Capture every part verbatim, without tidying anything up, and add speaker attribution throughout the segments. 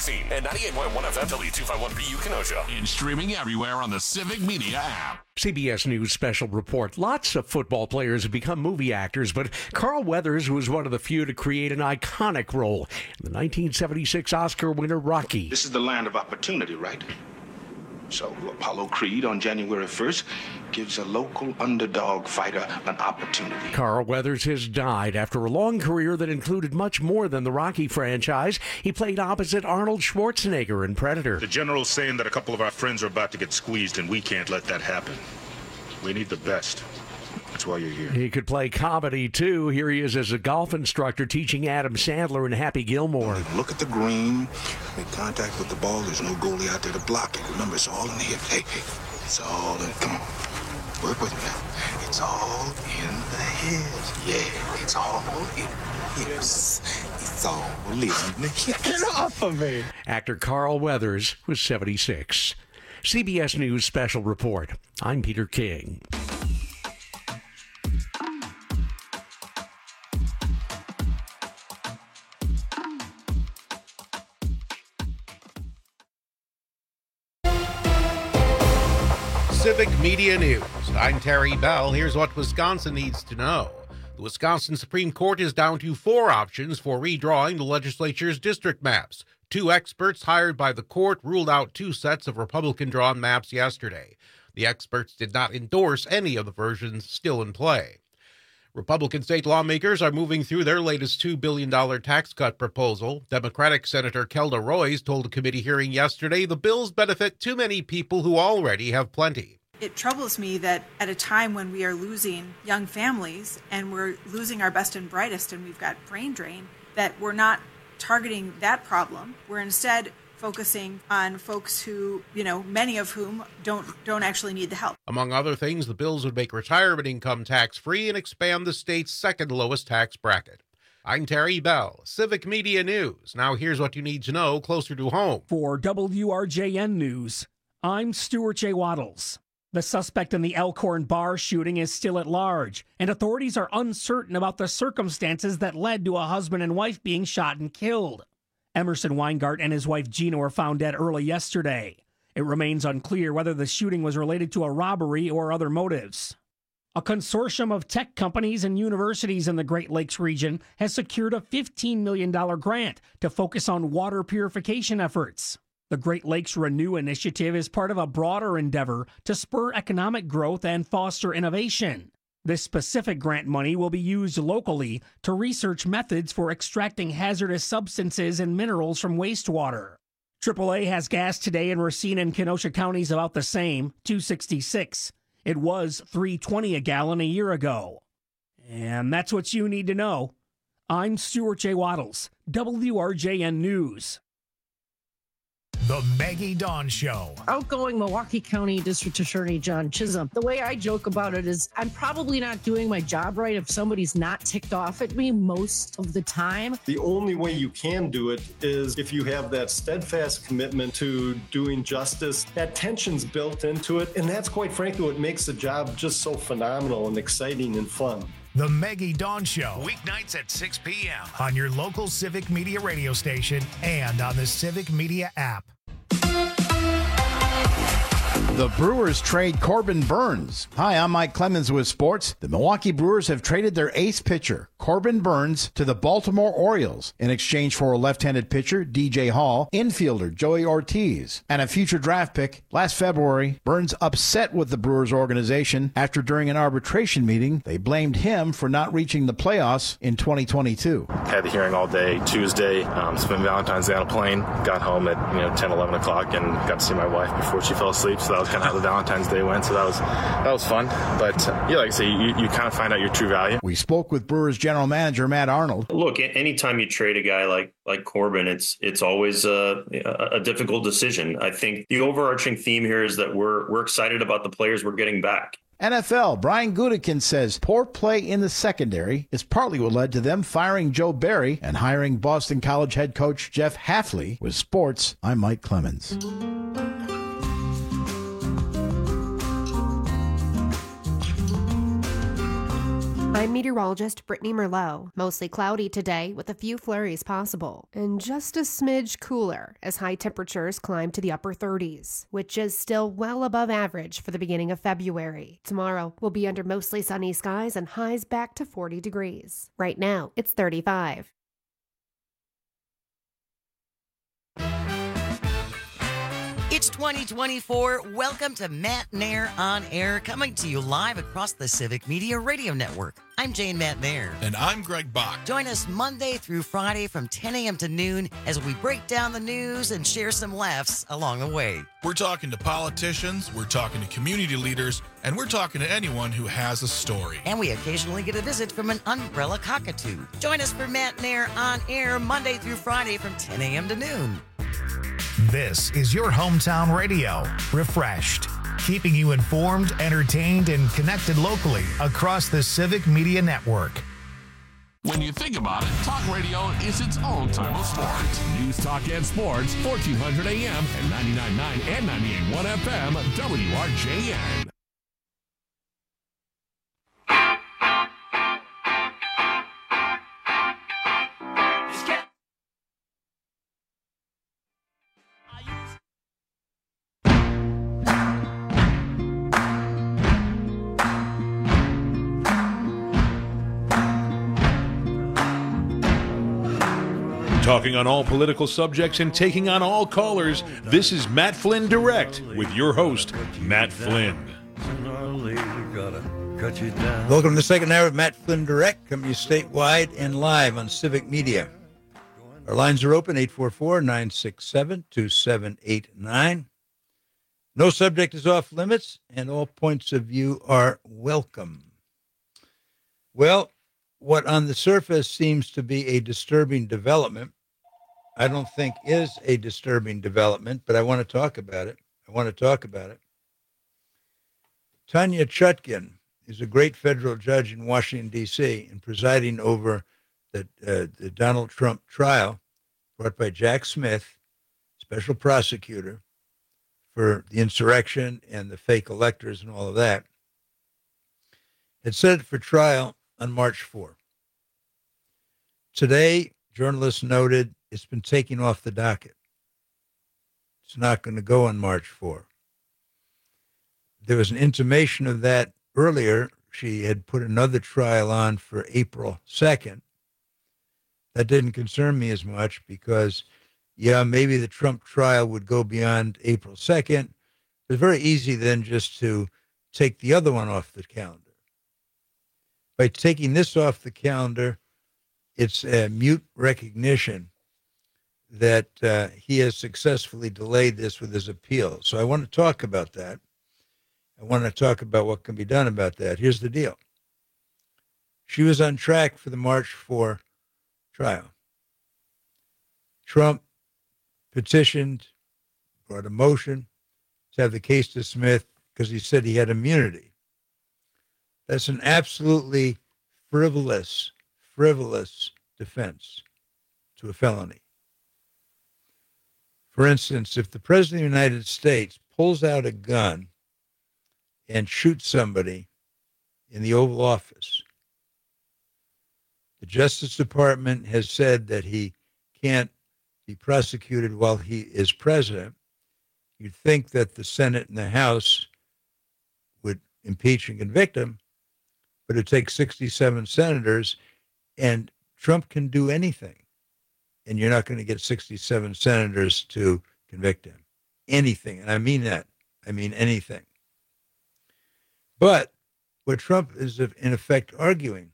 Speaker 1: Racine, and ninety-eight point one F M W two fifty-one B U Kenosha.
Speaker 2: And streaming everywhere on the Civic Media app.
Speaker 3: C B S News special report. Lots of football players have become movie actors, but Carl Weathers was one of the few to create an iconic role in the nineteen seventy-six Oscar winner Rocky.
Speaker 4: This is the land of opportunity, right? So Apollo Creed on January first gives a local underdog fighter an opportunity.
Speaker 3: Carl Weathers has died after a long career that included much more than the Rocky franchise. He played opposite Arnold Schwarzenegger in Predator.
Speaker 5: The general's saying that a couple of our friends are about to get squeezed, and we can't let that happen. We need the best. That's why you're here.
Speaker 3: He could play comedy, too. Here he is as a golf instructor teaching Adam Sandler and Happy Gilmore.
Speaker 4: Look at the green, make contact with the ball. There's no goalie out there to block it. Remember, it's all in the hips. Hey, hey, it's all in. Come on, work with me now. It's all in the hips. Yeah, it's all in the hips. It's all in the hips.
Speaker 3: Get off of me. Actor Carl Weathers was seventy-six. C B S News Special Report. I'm Peter King.
Speaker 6: Civic Media News. I'm Terry Bell. Here's what Wisconsin needs to know. The Wisconsin Supreme Court is down to four options for redrawing the legislature's district maps. Two experts hired by the court ruled out two sets of Republican-drawn maps yesterday. The experts did not endorse any of the versions still in play. Republican state lawmakers are moving through their latest two billion dollars tax cut proposal. Democratic Senator Kelda Roys told a committee hearing yesterday the bills benefit too many people who already have plenty.
Speaker 7: It troubles me that at a time when we are losing young families and we're losing our best and brightest and we've got brain drain, that we're not targeting that problem. We're instead focusing on folks who, you know, many of whom don't don't actually need the help.
Speaker 6: Among other things, the bills would make retirement income tax-free and expand the state's second lowest tax bracket. I'm Terry Bell, Civic Media News. Now here's what you need to know closer to home.
Speaker 8: For W R J N News, I'm Stuart J. Waddles. The suspect in the Elkhorn bar shooting is still at large, and authorities are uncertain about the circumstances that led to a husband and wife being shot and killed. Emerson Weingart and his wife Gina were found dead early yesterday. It remains unclear whether the shooting was related to a robbery or other motives. A consortium of tech companies and universities in the Great Lakes region has secured a fifteen million dollars grant to focus on water purification efforts. The Great Lakes Renew initiative is part of a broader endeavor to spur economic growth and foster innovation. This specific grant money will be used locally to research methods for extracting hazardous substances and minerals from wastewater. triple A has gas today in Racine and Kenosha counties about the same, two sixty-six. It was three twenty a gallon a year ago. And that's what you need to know. I'm Stuart J. Waddles, W R J N News.
Speaker 9: The Maggie Dawn Show.
Speaker 10: Outgoing Milwaukee County District Attorney John Chisholm. The way I joke about it is I'm probably not doing my job right if somebody's not ticked off at me most of the time.
Speaker 11: The only way you can do it is if you have that steadfast commitment to doing justice. That tension's built into it, and that's quite frankly what makes the job just so phenomenal and exciting and fun.
Speaker 9: The Maggie Dawn Show, weeknights at six p.m. on your local Civic Media radio station and on the Civic Media app.
Speaker 12: The Brewers trade Corbin Burnes. Hi, I'm Mike Clemens with sports. The Milwaukee Brewers have traded their ace pitcher, Corbin Burnes, to the Baltimore Orioles in exchange for a left-handed pitcher, D J Hall, infielder Joey Ortiz, and a future draft pick. Last February, Burnes upset with the Brewers organization after during an arbitration meeting, they blamed him for not reaching the playoffs in twenty twenty-two.
Speaker 13: Had the hearing all day Tuesday, um, spent Valentine's Day on a plane, got home at you know ten, eleven o'clock and got to see my wife before she fell asleep. So that was kind of how the Valentine's Day went. So that was that was fun. But uh, yeah, like I say, you, you kind of find out your true value.
Speaker 12: We spoke with Brewers general manager Matt Arnold.
Speaker 14: Look, anytime you trade a guy like like Corbin, it's it's always a, a difficult decision. I think the overarching theme here is that we're we're excited about the players we're getting back.
Speaker 12: N F L, Brian Gutekunst says poor play in the secondary is partly what led to them firing Joe Barry and hiring Boston College head coach Jeff Hafley. With sports, I'm Mike Clemens.
Speaker 15: I'm meteorologist Brittany Merlot. Mostly cloudy today with a few flurries possible, and just a smidge cooler as high temperatures climb to the upper thirties, which is still well above average for the beginning of February. Tomorrow will be under mostly sunny skies and highs back to forty degrees. Right now, it's thirty-five.
Speaker 16: It's twenty twenty-four. Welcome to Matt Nair On Air, coming to you live across the Civic Media Radio Network. I'm Jane Matt Nair.
Speaker 17: And I'm Greg Bach.
Speaker 16: Join us Monday through Friday from ten a.m. to noon as we break down the news and share some laughs along the way.
Speaker 17: We're talking to politicians, we're talking to community leaders, and we're talking to anyone who has a story.
Speaker 16: And we occasionally get a visit from an umbrella cockatoo. Join us for Matt Nair On Air Monday through Friday from ten a.m. to noon.
Speaker 9: This is your hometown radio, refreshed, keeping you informed, entertained, and connected locally across the Civic Media Network.
Speaker 2: When you think about it, talk radio is its own type of sports. News, talk, and sports, fourteen hundred A M and ninety-nine point nine and ninety-eight point one F M, W R J N.
Speaker 18: Talking on all political subjects and taking on all callers, this is Matt Flynn Direct with your host, Matt Flynn.
Speaker 19: Welcome to the second hour of Matt Flynn Direct, coming to you statewide and live on Civic Media. Our lines are open, eight four four, nine six seven, two seven eight nine. No subject is off limits, and all points of view are welcome. Well, what on the surface seems to be a disturbing development, I don't think is a disturbing development, but I want to talk about it. I want to talk about it. Tanya Chutkin is a great federal judge in Washington, D C, and presiding over the, uh, the Donald Trump trial brought by Jack Smith, special prosecutor for the insurrection and the fake electors and all of that, had set it for trial on March fourth. Today, journalists noted it's been taken off the docket. It's not going to go on March fourth. There was an intimation of that earlier. She had put another trial on for April second. That didn't concern me as much because, yeah, maybe the Trump trial would go beyond April second. It was very easy then just to take the other one off the calendar. By taking this off the calendar, it's a mute recognition that uh, he has successfully delayed this with his appeal. So I want to talk about that. I want to talk about what can be done about that. Here's the deal. She was on track for the March fourth trial. Trump petitioned, brought a motion to have the case dismissed because he said he had immunity. That's an absolutely frivolous, frivolous defense to a felony. For instance, if the President of the United States pulls out a gun and shoots somebody in the Oval Office, the Justice Department has said that he can't be prosecuted while he is president. You'd think that the Senate and the House would impeach and convict him, but it takes sixty-seven senators, and Trump can do anything. And you're not going to get sixty-seven senators to convict him. Anything. And I mean that. I mean anything. But what Trump is in effect arguing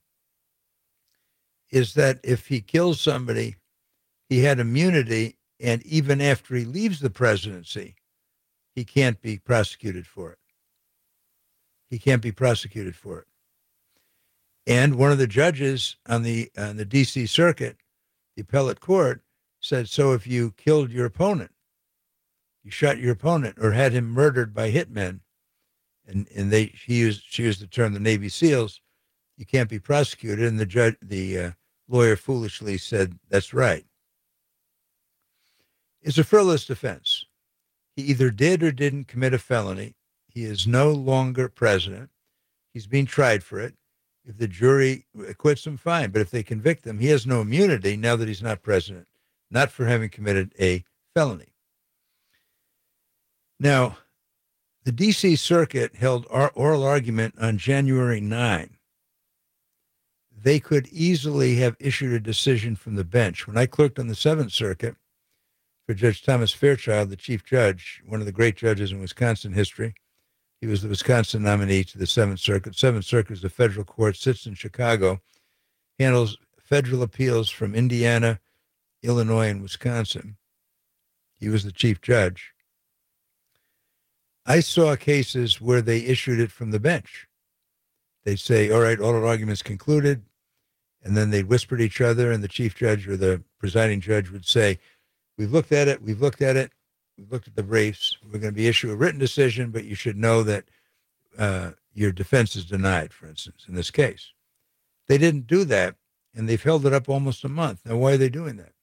Speaker 19: is that if he kills somebody, he had immunity, and even after he leaves the presidency, he can't be prosecuted for it. He can't be prosecuted for it. And one of the judges on the on the D C circuit, the appellate court, said, so if you killed your opponent, you shot your opponent or had him murdered by hitmen, and, and they he used she used the term the Navy SEALs, you can't be prosecuted. And the judge, the uh, lawyer foolishly said, that's right. It's a frivolous defense. He either did or didn't commit a felony. He is no longer president. He's being tried for it. If the jury acquits him, fine. But if they convict him, he has no immunity now that he's not president, not for having committed a felony. Now, the D C Circuit held oral argument on January ninth. They could easily have issued a decision from the bench. When I clerked on the Seventh Circuit for Judge Thomas Fairchild, the chief judge, one of the great judges in Wisconsin history, he was the Wisconsin nominee to the Seventh Circuit. Seventh Circuit is a federal court, sits in Chicago, handles federal appeals from Indiana, Illinois, and Wisconsin. He was the chief judge. I saw cases where they issued it from the bench. They'd say, all right, oral arguments concluded, and then they'd whisper to each other, and the chief judge or the presiding judge would say, we've looked at it, we've looked at it, we've looked at the briefs, we're going to be issue a written decision, but you should know that uh, your defense is denied, for instance, in this case. They didn't do that, and they've held it up almost a month. Now, why are they doing that?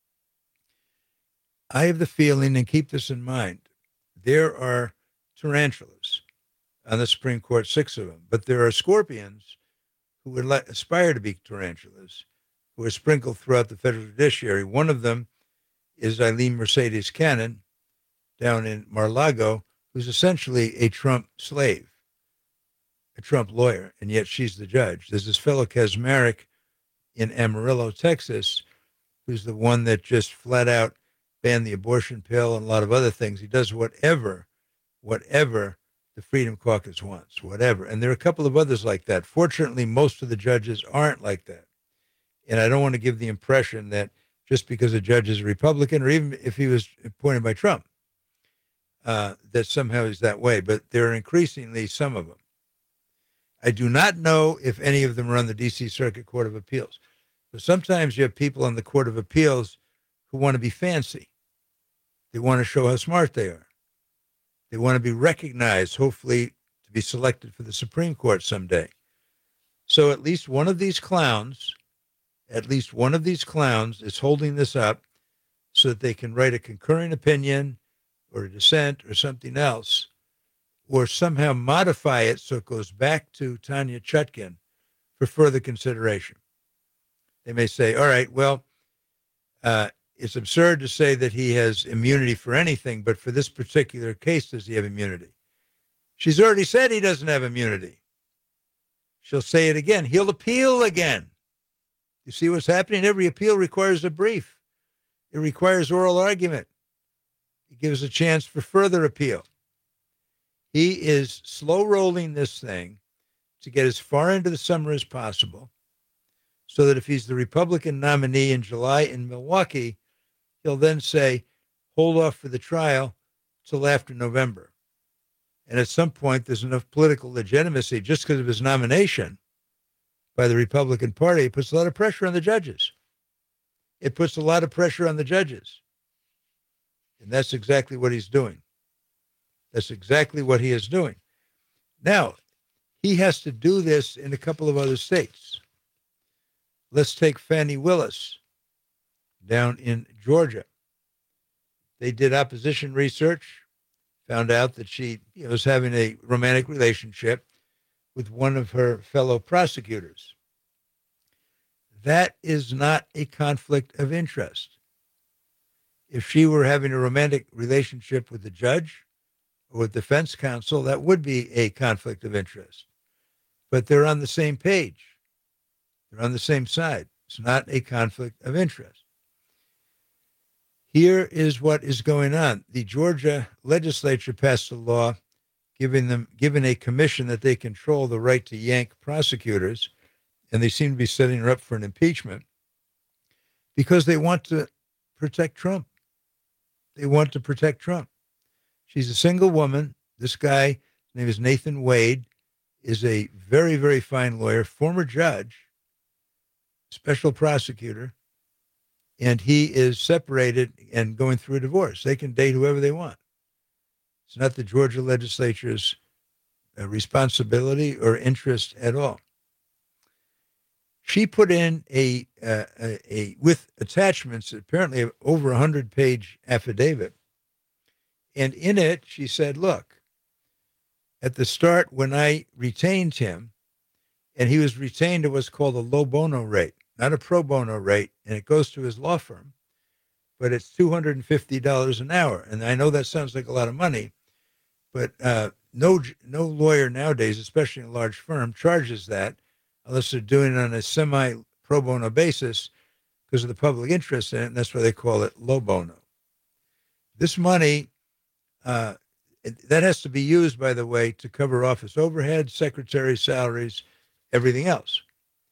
Speaker 19: I have the feeling, and keep this in mind, there are tarantulas on the Supreme Court, six of them, but there are scorpions who would let, aspire to be tarantulas, who are sprinkled throughout the federal judiciary. One of them is Eileen Mercedes Cannon down in Mar-a-Lago, who's essentially a Trump slave, a Trump lawyer, and yet she's the judge. There's this fellow Kaczmarek in Amarillo, Texas, who's the one that just flat out banned the abortion pill and a lot of other things. He does whatever, whatever the Freedom Caucus wants, whatever. And there are a couple of others like that. Fortunately, most of the judges aren't like that. And I don't want to give the impression that just because a judge is a Republican, or even if he was appointed by Trump, uh, that somehow he's that way. But there are increasingly some of them. I do not know if any of them are on the D C Circuit Court of Appeals. But sometimes you have people on the Court of Appeals who want to be fancy. They want to show how smart they are. They want to be recognized, hopefully to be selected for the Supreme Court someday. So at least one of these clowns, at least one of these clowns is holding this up so that they can write a concurring opinion or a dissent or something else, or somehow modify it so it goes back to Tanya Chutkin for further consideration. They may say, all right, well, uh, it's absurd to say that he has immunity for anything, but for this particular case, does he have immunity? She's already said he doesn't have immunity. She'll say it again. He'll appeal again. You see what's happening? Every appeal requires a brief. It requires oral argument. It gives a chance for further appeal. He is slow rolling this thing to get as far into the summer as possible so that if he's the Republican nominee in July in Milwaukee, he'll then say, hold off for the trial till after November. And at some point, there's enough political legitimacy just because of his nomination by the Republican Party. It puts a lot of pressure on the judges. It puts a lot of pressure on the judges. And that's exactly what he's doing. That's exactly what he is doing. Now, he has to do this in a couple of other states. Let's take Fannie Willis down in Georgia. They did opposition research, found out that she you know, was having a romantic relationship with one of her fellow prosecutors. That is not a conflict of interest. If she were having a romantic relationship with the judge or with defense counsel, that would be a conflict of interest. But they're on the same page. They're on the same side. It's not a conflict of interest. Here is what is going on. The Georgia legislature passed a law giving them, giving a commission that they control the right to yank prosecutors, and they seem to be setting her up for an impeachment because they want to protect Trump. They want to protect Trump. She's a single woman. This guy, his name is Nathan Wade, is a very, very fine lawyer, former judge, special prosecutor, and he is separated and going through a divorce. They can date whoever they want. It's not the Georgia legislature's uh, responsibility or interest at all. She put in a, uh, a, a with attachments, apparently of over a hundred-page affidavit. And in it, she said, look, at the start when I retained him And he was retained at what's called a low bono rate, not a pro bono rate, and it goes to his law firm. But it's two hundred fifty dollars an hour. And I know that sounds like a lot of money, but uh, no no lawyer nowadays, especially in a large firm, charges that unless they're doing it on a semi-pro bono basis because of the public interest in it, and that's why they call it low bono. This money, uh, that has to be used, by the way, to cover office overhead, secretary salaries, everything else.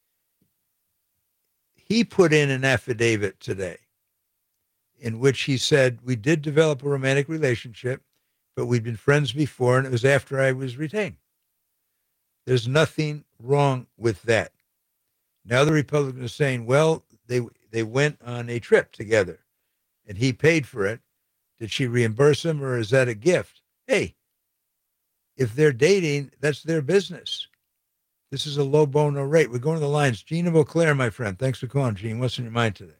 Speaker 19: He put in an affidavit today in which he said, we did develop a romantic relationship, but we'd been friends before, and it was after I was retained. There's nothing wrong with that. Now the Republicans are saying, well, they they went on a trip together, and he paid for it. Did she reimburse him, or is that a gift? Hey, if they're dating, that's their business. This is a low bono rate. We're going to the lines. Gene of Eau Claire, my friend. Thanks for calling, Gene. What's in your mind today?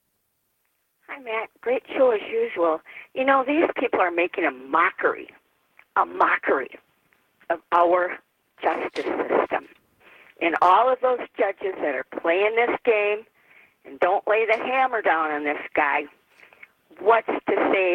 Speaker 20: Hi, Matt. Great show as usual. You know, these people are making a mockery, a mockery of our justice system. And all of those judges that are playing this game and don't lay the hammer down on this guy, what's to say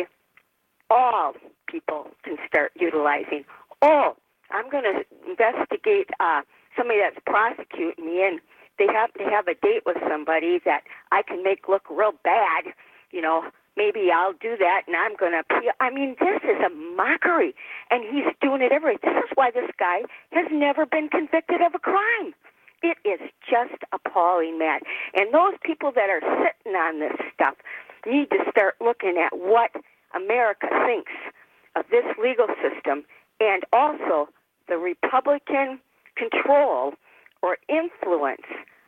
Speaker 20: all people can start utilizing? Oh, I'm going to investigate uh, somebody that's prosecuting me, and they have to have a date with somebody that I can make look real bad. You know, maybe I'll do that, and I'm going to appeal. I mean, this is a mockery, and he's doing it every. This is why this guy has never been convicted of a crime. It is just appalling, Matt. And those people that are sitting on this stuff need to start looking at what America thinks of this legal system, and also the Republican control or influence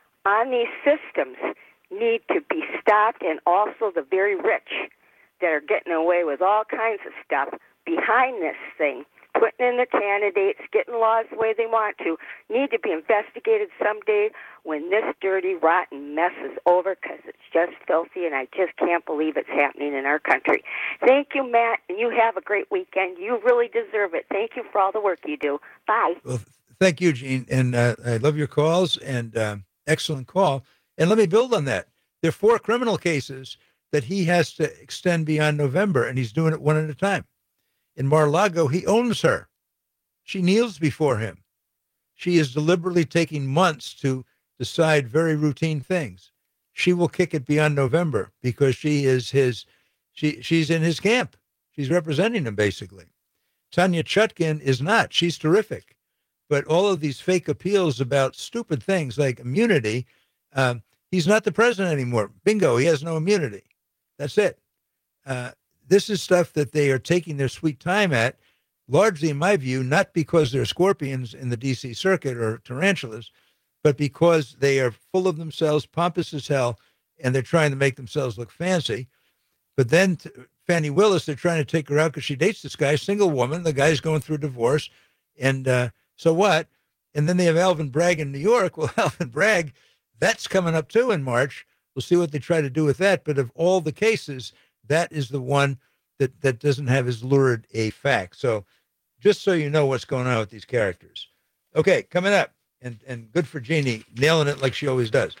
Speaker 20: on these systems need to be stopped, and also the very rich that are getting away with all kinds of stuff behind this thing, putting in the candidates, getting laws the way they want to, need to be investigated someday when this dirty, rotten mess is over, because it's just filthy, and I just can't believe it's happening in our country. Thank you, Matt, and you have a great weekend. You really deserve it. Thank you for all the work you do. Bye.
Speaker 19: Well, thank you, Gene, and uh, I love your calls, and uh, excellent call. And let me build on that. There are four criminal cases that he has to extend beyond November, and he's doing it one at a time. In Mar-a-Lago, he owns her. She kneels before him. She is deliberately taking months to decide very routine things. She will kick it beyond November because she is his, she she's in his camp. She's representing him, basically. Tanya Chutkin is not. She's terrific. But all of these fake appeals about stupid things like immunity, um, he's not the president anymore. Bingo, he has no immunity. That's it. Uh, this is stuff that they are taking their sweet time at, largely, in my view, not because they're scorpions in the D C circuit or tarantulas, but because they are full of themselves, pompous as hell, and they're trying to make themselves look fancy. But then t- Fannie Willis, they're trying to take her out because she dates this guy, single woman. The guy's going through a divorce. And uh, so what? And then they have Alvin Bragg in New York. Well, Alvin Bragg, that's coming up too in March. We'll see what they try to do with that. But of all the cases, that is the one that, that doesn't have as lurid a fact. So just so you know what's going on with these characters. Okay, coming up, and, and good for Jeannie, nailing it like she always does.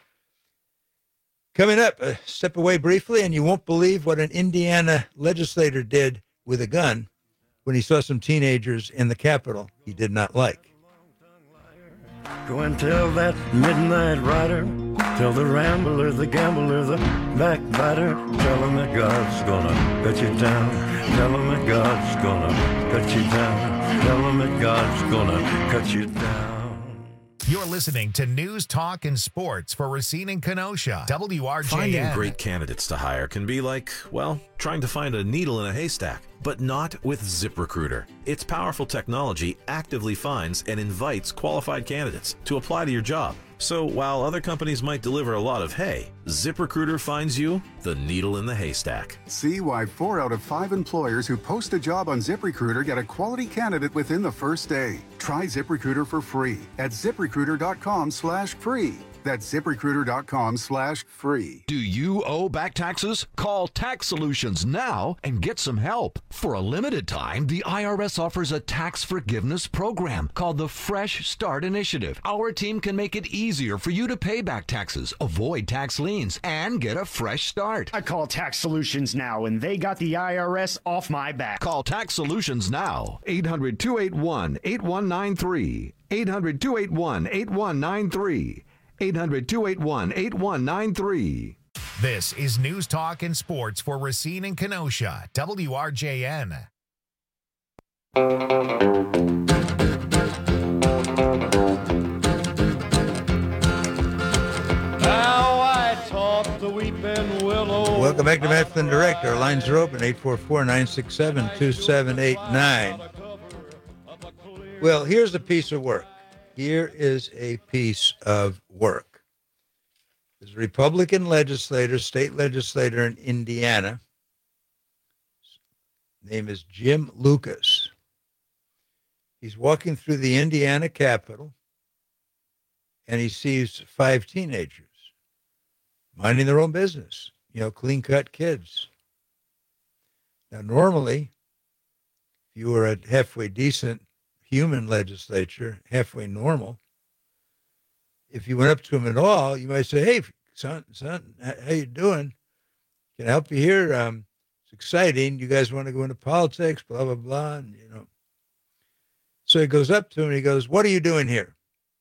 Speaker 19: Coming up, uh, step away briefly, and you won't believe what an Indiana legislator did with a gun when he saw some teenagers in the Capitol he did not like.
Speaker 21: Go and tell that midnight rider, tell the rambler, the gambler, the backbiter, tell him that God's gonna cut you down, tell him that God's gonna cut you down, tell him that God's gonna cut you down.
Speaker 9: You're listening to News, Talk, and Sports for Racine and Kenosha. W R J N.
Speaker 22: Finding great candidates to hire can be like, well, trying to find a needle in a haystack, but not with ZipRecruiter. Its powerful technology actively finds and invites qualified candidates to apply to your job. So while other companies might deliver a lot of hay, ZipRecruiter finds you the needle in the haystack.
Speaker 23: See why four out of five employers who post a job on ZipRecruiter get a quality candidate within the first day. Try ZipRecruiter for free at ZipRecruiter.com slash free. That's ZipRecruiter.com slash free.
Speaker 1: Do you owe back taxes? Call Tax Solutions now and get some help. For a limited time, the I R S offers a tax forgiveness program called the Fresh Start Initiative. Our team can make it easier for you to pay back taxes, avoid tax liens, and get a fresh start.
Speaker 4: I call Tax Solutions now, and they got the I R S off my back.
Speaker 1: Call Tax Solutions now. eight hundred, two eight one, eight one nine three. eight hundred, two eight one, eight one nine three. eight hundred, two eight one, eight one nine three.
Speaker 9: This is News Talk and Sports for Racine and Kenosha, W R J N.
Speaker 19: Welcome back to Matt Flynn Direct. Our lines are open, eight four four, nine six seven, two seven eight nine. Well, here's a piece of work. Here is a piece of work. There's a Republican legislator, state legislator in Indiana. His name is Jim Lucas. He's walking through the Indiana Capitol, and he sees five teenagers minding their own business, you know, clean-cut kids. Now, normally, if you were a halfway decent human legislature, halfway normal, if you went up to him at all, you might say, hey, son, son, how you doing? Can I help you here? Um, it's exciting. You guys want to go into politics, blah, blah, blah, and, you know. So he goes up to him and he goes, what are you doing here?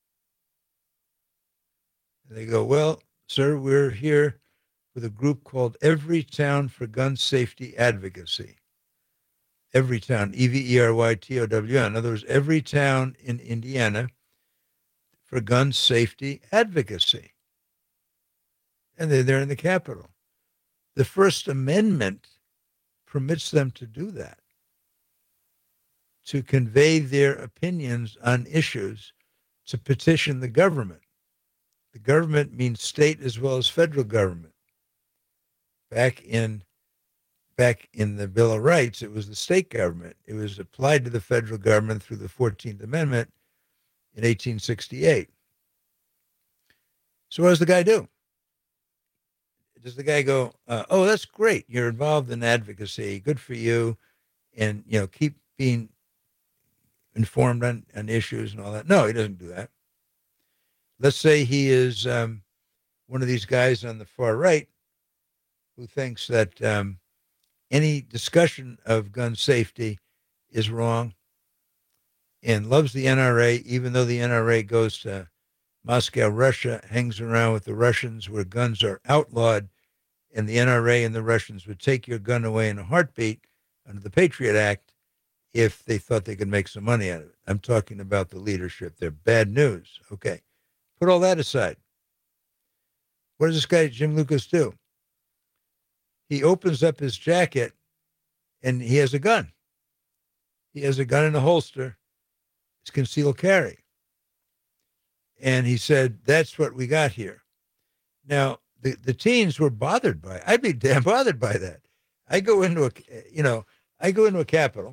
Speaker 19: And they go, well, sir, we're here with a group called Everytown for Gun Safety Advocacy. Everytown, E V E R Y T O W N. In other words, Everytown in Indiana for gun safety advocacy. And they're there in the Capitol. The First Amendment permits them to do that, to convey their opinions on issues, to petition the government. The government means state as well as federal government. Back in back in the Bill of Rights, it was the state government. It was applied to the federal government through the fourteenth Amendment in eighteen sixty-eight. So what does the guy do? Does the guy go, uh, oh, that's great. You're involved in advocacy. Good for you. And, you know, keep being informed on, on issues and all that. No, he doesn't do that. Let's say he is um, one of these guys on the far right who thinks that um, any discussion of gun safety is wrong and loves the N R A, even though the N R A goes to Moscow, Russia, hangs around with the Russians where guns are outlawed, and the N R A and the Russians would take your gun away in a heartbeat under the Patriot Act if they thought they could make some money out of it. I'm talking about the leadership. They're bad news. Okay. Put all that aside. What does this guy, Jim Lucas, do? He opens up his jacket and he has a gun. He has a gun in a holster. It's concealed carry. And he said, that's what we got here. Now, the, the teens were bothered by it. I'd be damn bothered by that. I go into a, you know, I go into a Capitol,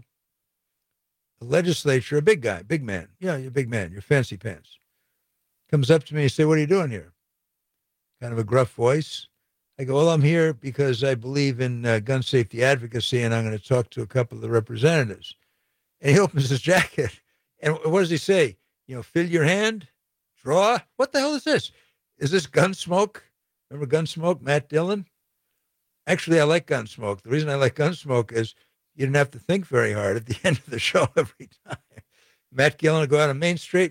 Speaker 19: a legislature, a big guy, big man. Yeah, you're a big man. You're fancy pants. Comes up to me and say, what are you doing here? Kind of a gruff voice. I go, well, I'm here because I believe in uh, gun safety advocacy, and I'm going to talk to a couple of the representatives. And he opens his jacket. And what does he say? You know, fill your hand, draw. What the hell is this? Is this Gunsmoke? Remember Gunsmoke, Matt Dillon? Actually, I like Gunsmoke. The reason I like Gunsmoke is you didn't have to think very hard at the end of the show every time. Matt Dillon would go out on Main Street.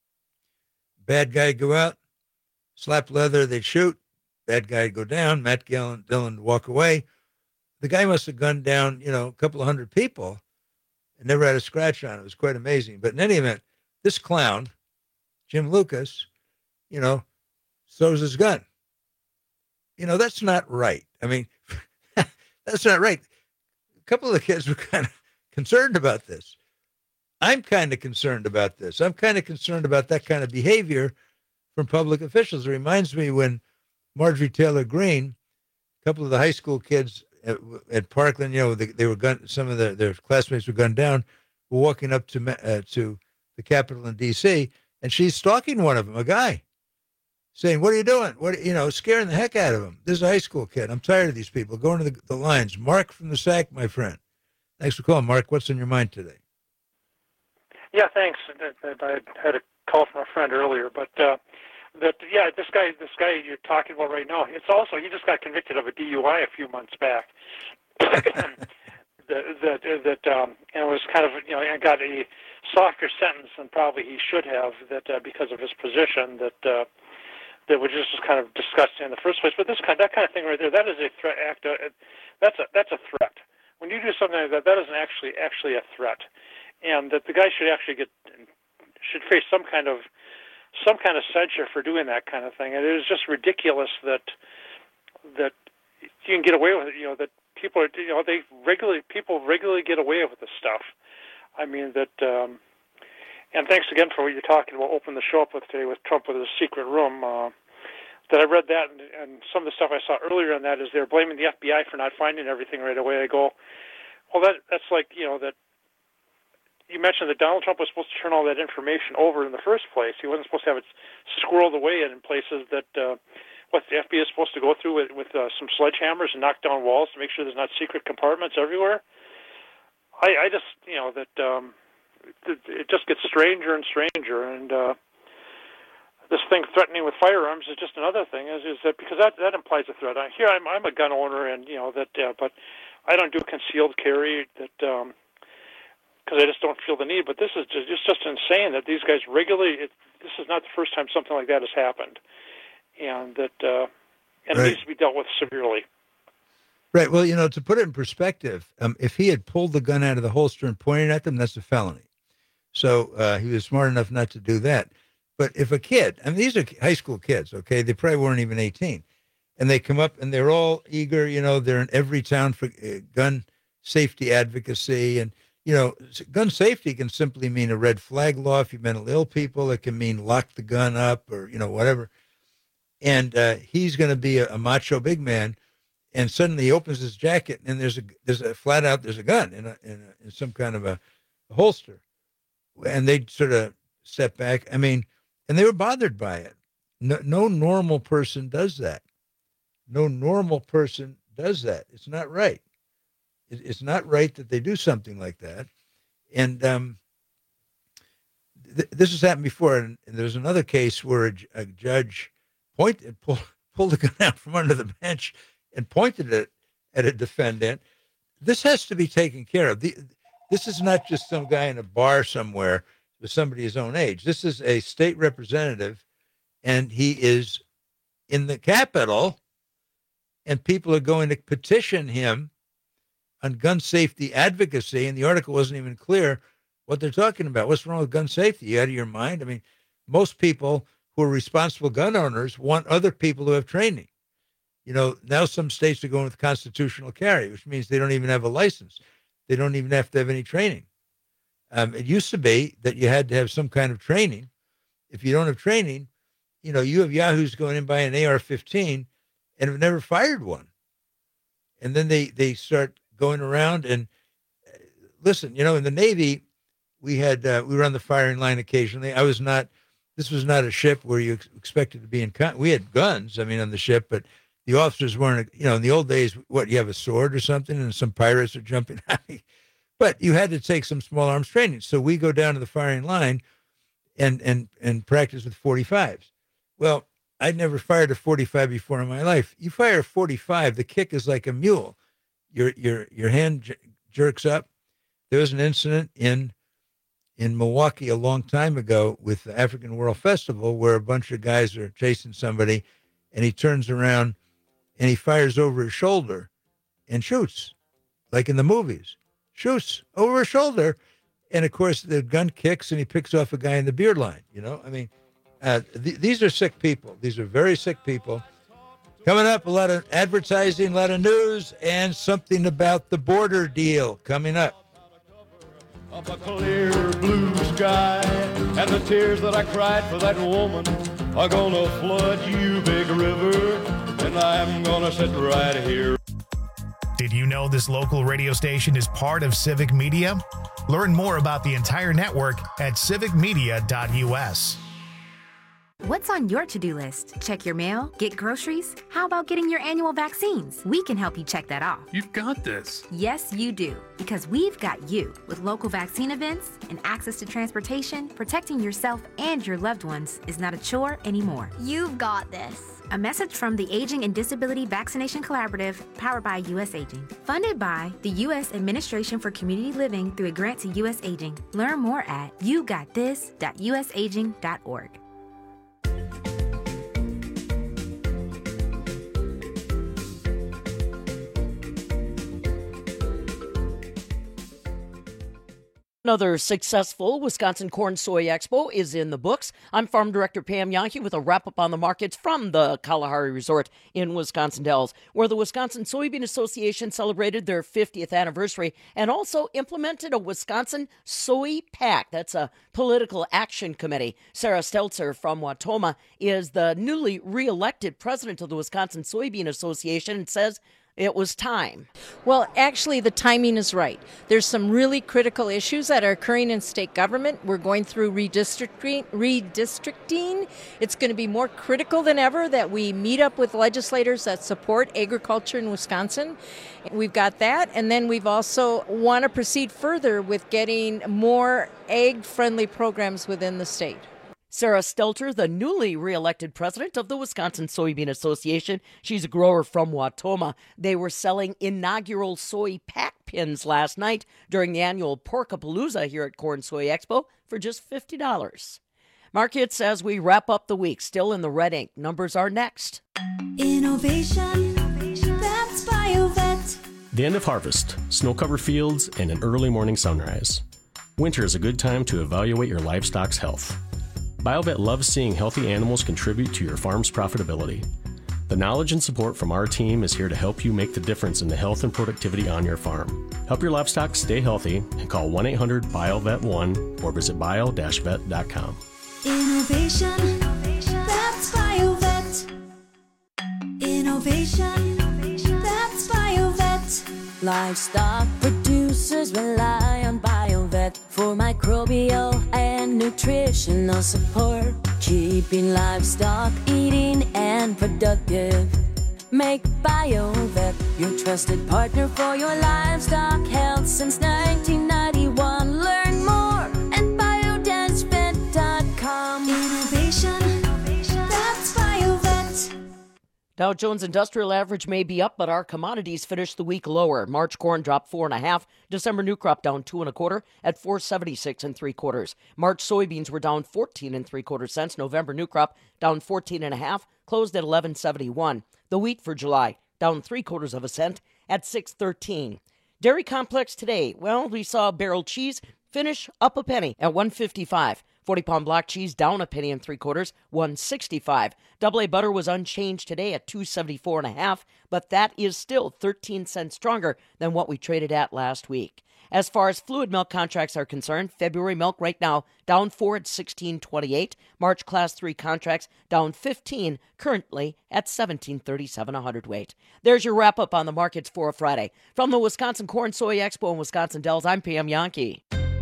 Speaker 19: Bad guy would go out, slap leather, they'd shoot. Bad guy would go down. Matt Dillon would walk away. The guy must have gunned down, you know, a couple of hundred people and never had a scratch on it. It was quite amazing. But in any event, this clown, Jim Lucas, you know, throws his gun. You know, that's not right. I mean, that's not right. A couple of the kids were kind of concerned about this. I'm kind of concerned about this. I'm kind of concerned about that kind of behavior from public officials. It reminds me when Marjorie Taylor Greene, a couple of the high school kids at, at Parkland, you know, they, they were gunned, some of the, their classmates were gunned down, were walking up to uh, to the Capitol in D C, and she's stalking one of them, a guy. saying, what are you doing? What, you know, scaring the heck out of them. This is a high school kid. I'm tired of these people going to the, the lines. Mark from the S A C, my friend. Thanks for calling, Mark. What's on your mind today?
Speaker 3: Yeah, thanks. I had a call from a friend earlier, but uh, that yeah, this guy, this guy you're talking about right now, it's also he just got convicted of a D U I a few months back. that that that um, and it was kind of you know, and got a softer sentence than probably he should have. That uh, because of his position, that uh, that was just kind of disgusting in the first place. But this kind, that kind of thing right there, that is a threat act. Uh, that's a that's a threat. When you do something like that, that isn't actually actually a threat, and that the guy should actually get should face some kind of some kind of censure for doing that kind of thing. And it is just ridiculous that that you can get away with it. You know that people are you know they regularly people regularly get away with this stuff. I mean that. Um, and thanks again for what you're talking about. Open the show up with today with Trump with his secret room. Uh, that I read that, and, and some of the stuff I saw earlier on that is they're blaming the F B I for not finding everything right away. I go, well, that that's like, you know, that you mentioned that Donald Trump was supposed to turn all that information over in the first place. He wasn't supposed to have it squirreled away in places that, uh, what, the F B I is supposed to go through with, with uh, some sledgehammers and knock down walls to make sure there's not secret compartments everywhere. I, I just, you know, that um, it, it just gets stranger and stranger, and uh, this thing threatening with firearms is just another thing. Is is that because that that implies a threat? I, here I'm I'm a gun owner, and you know that, uh, but I don't do concealed carry. That because um, I just don't feel the need. But this is just it's just insane that these guys regularly. It, this is not the first time something like that has happened, and that uh, and right. It needs to be dealt with severely.
Speaker 19: Right. Well, you know, to put it in perspective, um, if he had pulled the gun out of the holster and pointed at them, that's a felony. So uh, he was smart enough not to do that. But if a kid, I mean, these are high school kids, okay? They probably weren't even eighteen. And they come up and they're all eager, you know, they're in every town for uh, gun safety advocacy. And, you know, gun safety can simply mean a red flag law if you're mentally ill people. It can mean lock the gun up or, you know, whatever. And uh, he's going to be a, a macho big man. And suddenly he opens his jacket and there's a, there's a flat out, there's a gun in, a, in, a, in some kind of a, a holster. And they sort of step back. I mean, and they were bothered by it. No, no normal person does that. No normal person does that. It's not right. It, it's not right that they do something like that. And um, th- this has happened before. And, and there's another case where a, a judge pointed, pull, pulled the gun out from under the bench and pointed it at a defendant. This has to be taken care of. The, this is not just some guy in a bar somewhere with somebody his own age. This is a state representative, and he is in the Capitol, and people are going to petition him on gun safety advocacy, and the article wasn't even clear what they're talking about. What's wrong with gun safety? You out of your mind? I mean, most people who are responsible gun owners want other people to have training. You know, now some states are going with constitutional carry, which means they don't even have a license. They don't even have to have any training. Um, it used to be that you had to have some kind of training. If you don't have training, you know, you have yahoos going in by an A R fifteen and have never fired one. And then they, they start going around and uh, listen, you know, in the Navy, we had, uh, we were on the firing line occasionally. I was not, this was not a ship where you ex- expected to be in, con- we had guns, I mean, on the ship, but the officers weren't, you know, in the old days, what, you have a sword or something and some pirates are jumping at me. But you had to take some small arms training. So we go down to the firing line and and and practice with forty-fives. Well, I'd never fired a forty-five before in my life. You fire a forty-five, the kick is like a mule. Your your your hand j- jerks up. There was an incident in in Milwaukee a long time ago with the African World Festival where a bunch of guys are chasing somebody, and he turns around and he fires over his shoulder and shoots, like in the movies. Shoots over his shoulder, and of course the gun kicks, and he picks off a guy in the beard line. You know, I mean, uh, th- these are sick people. These are very sick people. Coming up, a lot of advertising, a lot of news, and something about the border deal coming up.
Speaker 5: Up a clear blue sky, and the tears that I cried for that woman are gonna flood you, big river, and I'm gonna sit right here.
Speaker 9: Did you know this local radio station is part of Civic Media? Learn more about the entire network at civic media dot u s.
Speaker 6: What's on your to-do list? Check your mail? Get groceries? How about getting your annual vaccines? We can help you check that off.
Speaker 7: You've got this.
Speaker 6: Yes, you do. Because we've got you. With local vaccine events and access to transportation, protecting yourself and your loved ones is not a chore anymore.
Speaker 8: You've got this.
Speaker 6: A message from the Aging and Disability Vaccination Collaborative, powered by U S Aging. Funded by the U S Administration for Community Living through a grant to U S Aging. Learn more at you got this dot u s aging dot org.
Speaker 24: Another successful Wisconsin Corn Soy Expo is in the books. I'm Farm Director Pam Yankee with a wrap-up on the markets from the Kalahari Resort in Wisconsin Dells, where the Wisconsin Soybean Association celebrated their fiftieth anniversary and also implemented a Wisconsin Soy Pact. That's a political action committee. Sarah Stelzer from Wautoma is the newly re-elected president of the Wisconsin Soybean Association and says it was time.
Speaker 25: Well, actually, the timing is right. There's some really critical issues that are occurring in state government. We're going through redistricting. redistricting. It's going to be more critical than ever that we meet up with legislators that support agriculture in Wisconsin. We've got that, and then we've also want to proceed further with getting more ag-friendly programs within the state.
Speaker 24: Sarah Stelter, the newly re-elected president of the Wisconsin Soybean Association. She's a grower from Wautoma. They were selling inaugural soy pack pins last night during the annual Porkapalooza here at Corn Soy Expo for just fifty dollars. Markets as we wrap up the week, still in the red ink. Numbers are next.
Speaker 26: Innovation, that's BioVet.
Speaker 27: The end of harvest, snow-covered fields, and an early morning sunrise. Winter is a good time to evaluate your livestock's health. BioVet loves seeing healthy animals contribute to your farm's profitability. The knowledge and support from our team is here to help you make the difference in the health and productivity on your farm. Help your livestock stay healthy and call one eight hundred B I O V E T one or visit bio dash vet dot com.
Speaker 26: Innovation, that's BioVet. Innovation, that's BioVet.
Speaker 28: Livestock producers rely on BioVet for microbial and nutritional support, keeping livestock eating and productive. Make BioVet your trusted partner for your livestock health since nineteen ninety-one. Learn more at bio dash vet dot com.
Speaker 26: Innovation, that's BioVet.
Speaker 24: Dow Jones Industrial Average may be up, but our commodities finished the week lower. March corn dropped four and a half. December new crop down two and a quarter at four seventy-six and three quarters. March soybeans were down fourteen and three quarter cents. November new crop down fourteen and a half, closed at eleven seventy-one. The wheat for July down three quarters of a cent at six thirteen. Dairy complex today. Well, we saw barrel cheese finish up a penny at one fifty-five. forty pound block cheese down a penny and three quarters, one sixty-five. Double A butter was unchanged today at two seventy-four and a half, but that is still thirteen cents stronger than what we traded at last week. As far as fluid milk contracts are concerned, February milk right now down four at sixteen twenty-eight. March class three contracts down fifteen, currently at seventeen thirty-seven a hundredweight. There's your wrap up on the markets for a Friday. From the Wisconsin Corn Soy Expo in Wisconsin Dells, I'm Pam Yankee.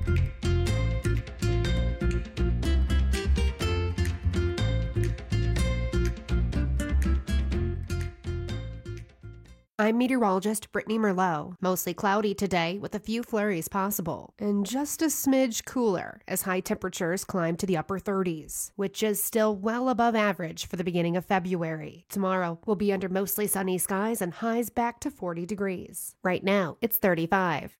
Speaker 15: I'm meteorologist Brittany Merlot. Mostly cloudy today with a few flurries possible, and just a smidge cooler as high temperatures climb to the upper thirties, which is still well above average for the beginning of February. Tomorrow will be under mostly sunny skies and highs back to forty degrees. Right now, it's thirty-five.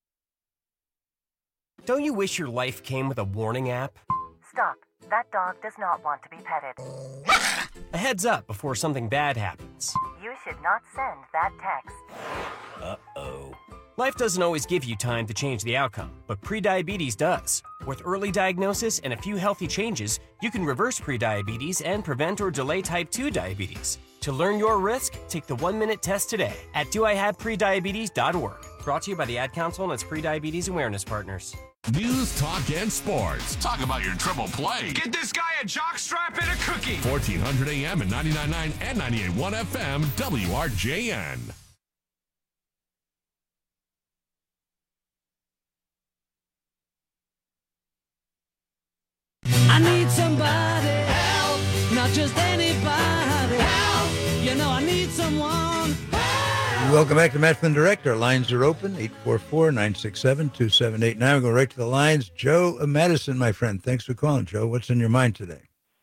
Speaker 29: Don't you wish your life came with a warning app?
Speaker 30: Stop. That dog does not want to be petted.
Speaker 29: A heads up before something bad happens.
Speaker 30: You should not send that text.
Speaker 29: Uh-oh. Life doesn't always give you time to change the outcome, but prediabetes does. With early diagnosis and a few healthy changes, you can reverse prediabetes and prevent or delay type two diabetes. To learn your risk, take the one-minute test today at do I have prediabetes dot org. Brought to you by the Ad Council and its prediabetes awareness partners.
Speaker 2: News, talk, and sports. Talk about your triple play.
Speaker 31: Get this guy a jockstrap and a cookie.
Speaker 2: fourteen hundred A M and ninety-nine point nine and ninety-eight point one F M, W R J N.
Speaker 26: I need somebody help
Speaker 7: not just anybody. Help! You know I need someone.
Speaker 19: Welcome back to Matt Flynn Direct. Our lines are open, eight four four, nine six seven, two seven eight nine. We're going right to the lines. Joe Madison, my friend. Thanks for calling, Joe. What's in your mind today?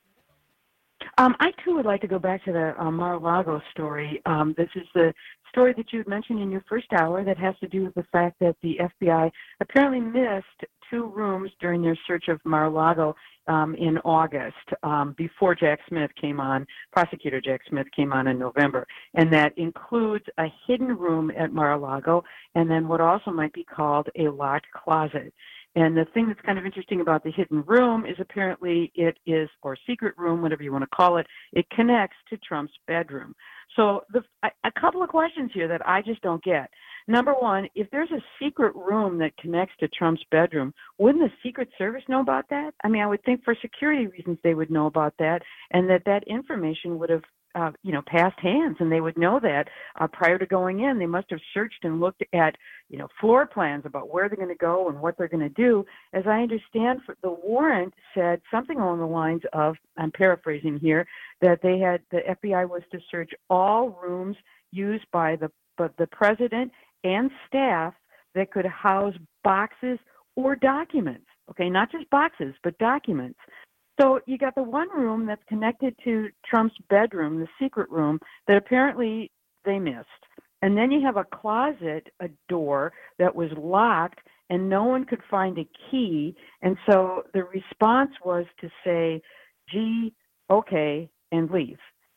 Speaker 8: Um, I, too, would like to go back to the uh, Mar-a-Lago story. Um, this is the story that you had mentioned in your first hour that has to do with the fact that the F B I apparently missed two rooms during their search of Mar-a-Lago um, in August, um, before Jack Smith came on, prosecutor Jack Smith came on in November. And that includes a hidden room at Mar-a-Lago and then what also might be called a locked closet. And the thing that's kind of interesting about the hidden room is apparently it is, or secret room, whatever you want to call it, it connects to Trump's bedroom. So the, a, a couple of questions here that I just don't get. Number one, if there's a secret room that connects to Trump's bedroom, wouldn't the Secret Service know about that? I mean, I would think for security reasons they would know about that, and that that information would have Uh, you know, passed hands, and they would know that uh, prior to going in. They must have searched and looked at, you know, floor plans about where they're going to go and what they're going to do. As I understand, the warrant said something along the lines of, I'm paraphrasing here, that they had, the F B I was to search all rooms used by the, but the president and staff that could house boxes or documents. Okay, not just boxes, but documents. So you got the one room that's connected to Trump's bedroom, the secret room, that apparently they missed. And then you have a closet, a door that was locked, and no one could find a key. And so the response was to say, gee, okay, and leave.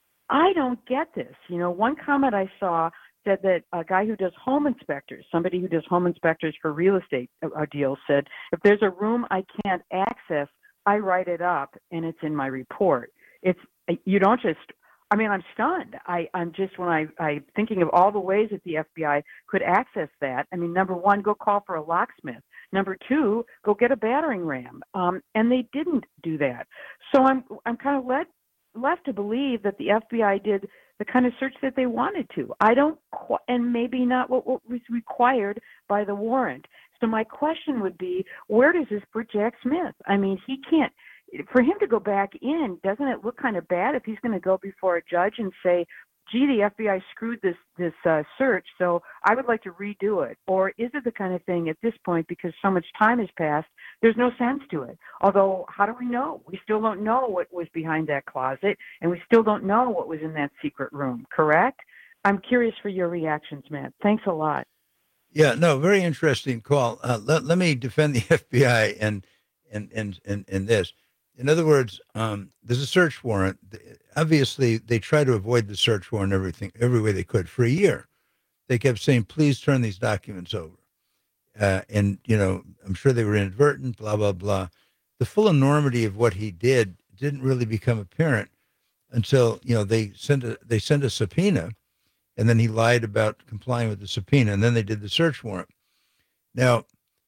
Speaker 8: I don't get this. You know, one comment I saw said that a guy who does home inspectors, somebody who does home inspectors for real estate uh, deals, said, if there's a room I can't access, I write it up and it's in my report. It's, you don't just, I mean, I'm stunned. I, I'm just, when I, I thinking of all the ways that the F B I could access that. I mean, number one, go call for a locksmith. Number two, go get a battering ram. Um, and they didn't do that. So I'm, I'm kind of led, left to believe that the F B I did the kind of search that they wanted to. I don't, qu- and maybe not what, what was required by the warrant. So my question would be, where does this put Jack Smith? I mean, he can't, for him to go back in, doesn't it look kind of bad if he's going to go before a judge and say, gee, the F B I screwed this, this uh, search, so I would like to redo it? Or is it the kind of thing at this point, because so much time has passed, there's no sense to it? Although, how do we know? We still don't know what was behind that closet, and we still don't know what was in that secret room, correct? I'm curious for your reactions, Matt. Thanks a lot.
Speaker 19: Yeah, no, very interesting call. Uh, let, let me defend the F B I and and and and, and this. In other words, um, there's a search warrant. Obviously, they try to avoid the search warrant everything every way they could. For a year, they kept saying, "Please turn these documents over." Uh, and you know, I'm sure they were inadvertent. Blah blah blah. The full enormity of what he did didn't really become apparent until you know they sent a they sent a subpoena. And then he lied about complying with the subpoena, and then they did the search warrant. Now,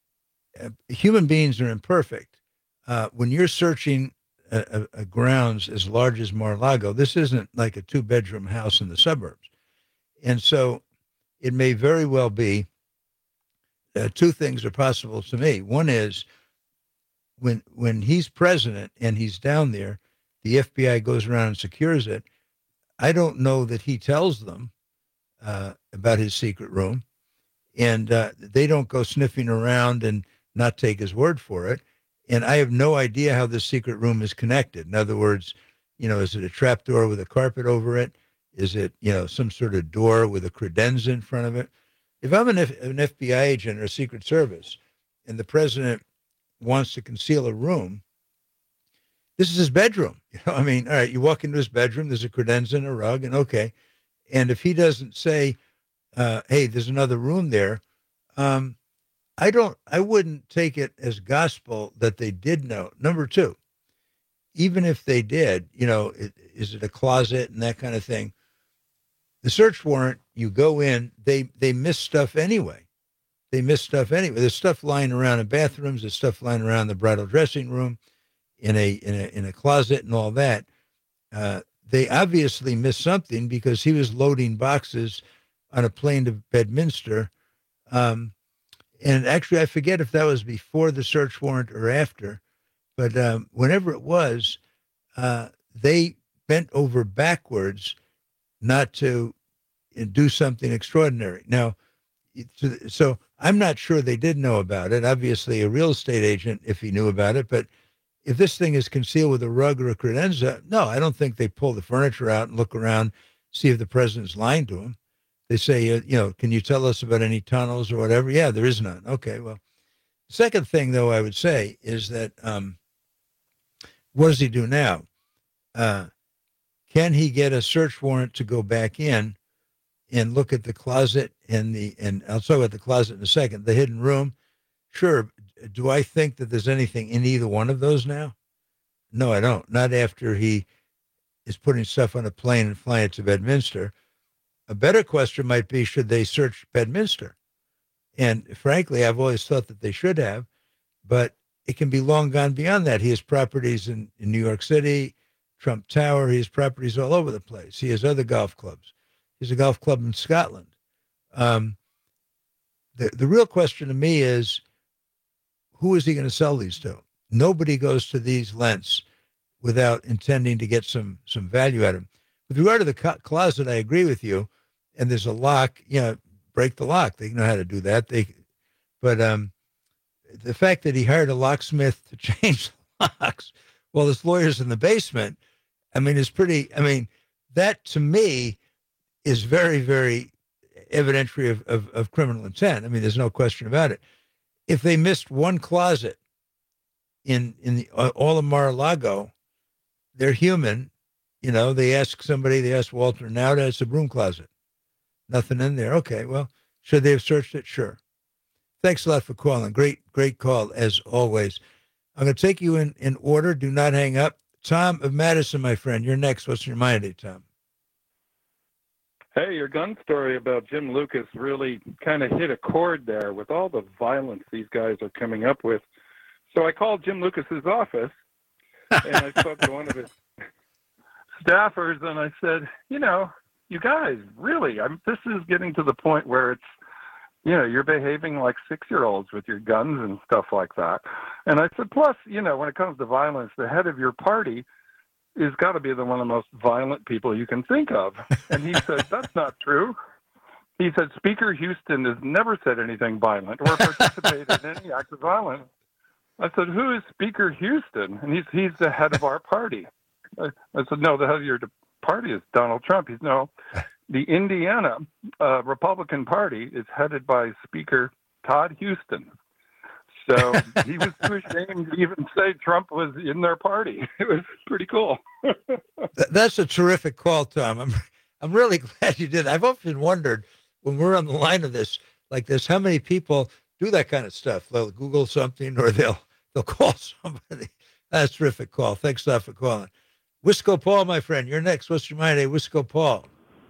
Speaker 19: uh, human beings are imperfect. Uh, when you're searching a, a, a grounds as large as Mar-a-Lago, this isn't like a two-bedroom house in the suburbs. And so it may very well be uh, two things are possible to me. One is when when he's president and he's down there, the F B I goes around and secures it. I don't know that he tells them Uh, about his secret room, and uh, they don't go sniffing around and not take his word for it. And I have no idea how this secret room is connected. In other words, you know, is it a trap door with a carpet over it? Is it, you know, some sort of door with a credenza in front of it? If I'm an, F- an F B I agent or a Secret Service and the president wants to conceal a room, this is his bedroom. You know, I mean, all right, you walk into his bedroom, there's a credenza and a rug, and okay. And if he doesn't say, uh, hey, there's another room there, um, I don't, I wouldn't take it as gospel that they did know. Number two, even if they did, you know, it, is it a closet and that kind of thing? The search warrant, you go in, they, they miss stuff anyway. They miss stuff anyway. There's stuff lying around in bathrooms. There's stuff lying around in the bridal dressing room, in a, in a, in a closet and all that. Uh, They obviously missed something because he was loading boxes on a plane to Bedminster. Um, and actually, I forget if that was before the search warrant or after, but um, whenever it was, uh, they bent over backwards not to do something extraordinary. Now, so I'm not sure they did know about it. Obviously, a real estate agent, if he knew about it, but if this thing is concealed with a rug or a credenza, no, I don't think they pull the furniture out and look around, see if the president's lying to him. They say, you know, can you tell us about any tunnels or whatever? Yeah, there is none. Okay, well, the second thing, though, I would say is that um, what does he do now? Uh, can he get a search warrant to go back in and look at the closet and the, and I'll talk about the closet in a second, the hidden room? Sure. Do I think that there's anything in either one of those now? No, I don't. Not after he is putting stuff on a plane and flying it to Bedminster. A better question might be, should they search Bedminster? And frankly, I've always thought that they should have, but it can be long gone beyond that. He has properties in, in New York City, Trump Tower. He has properties all over the place. He has other golf clubs. He has a golf club in Scotland. Um, the, the real question to me is, who is he going to sell these to? Nobody goes to these lengths without intending to get some some value out of them. With regard to the co- closet, I agree with you. And there's a lock, you know, break the lock. They know how to do that. They, but um, the fact that he hired a locksmith to change locks while his lawyer's in the basement, I mean, is pretty, I mean, that to me is very, very evidentiary of, of, of criminal intent. I mean, there's no question about it. If they missed one closet in in the, uh, all of Mar-a-Lago, they're human. You know, they ask somebody, they ask Walter, now that's a broom closet. Nothing in there. Okay, well, should they have searched it? Sure. Thanks a lot for calling. Great, great call, as always. I'm going to take you in, in order. Do not hang up. Tom of Madison, my friend, you're next. What's your mind today, Tom?
Speaker 10: Hey, your gun story about Jim Lucas really kind of hit a chord there with all the violence these guys are coming up with. So I called Jim Lucas's office, and I spoke to one of his staffers, and I said, you know, you guys, really, I'm, this is getting to the point where it's, you know, you're behaving like six-year-olds with your guns and stuff like that. And I said, plus, you know, when it comes to violence, the head of your party is got to be the one of the most violent people you can think of. And he said, that's not true. He said, Speaker Houston has never said anything violent or participated in any act of violence. I said, who is Speaker Houston? And he's he's the head of our party. I, I said, no, the head of your party is Donald Trump. He's no, the Indiana uh, Republican Party is headed by Speaker Todd Houston. So he was too ashamed to even say Trump was in their party. It was pretty cool.
Speaker 19: That's a terrific call, Tom. I'm I'm really glad you did. I've often wondered when we're on the line of this, like this, how many people do that kind of stuff. They'll Google something or they'll they'll call somebody. That's a terrific call. Thanks a lot for calling. Wisco Paul, my friend, you're next. What's your mind, hey, Wisco Paul?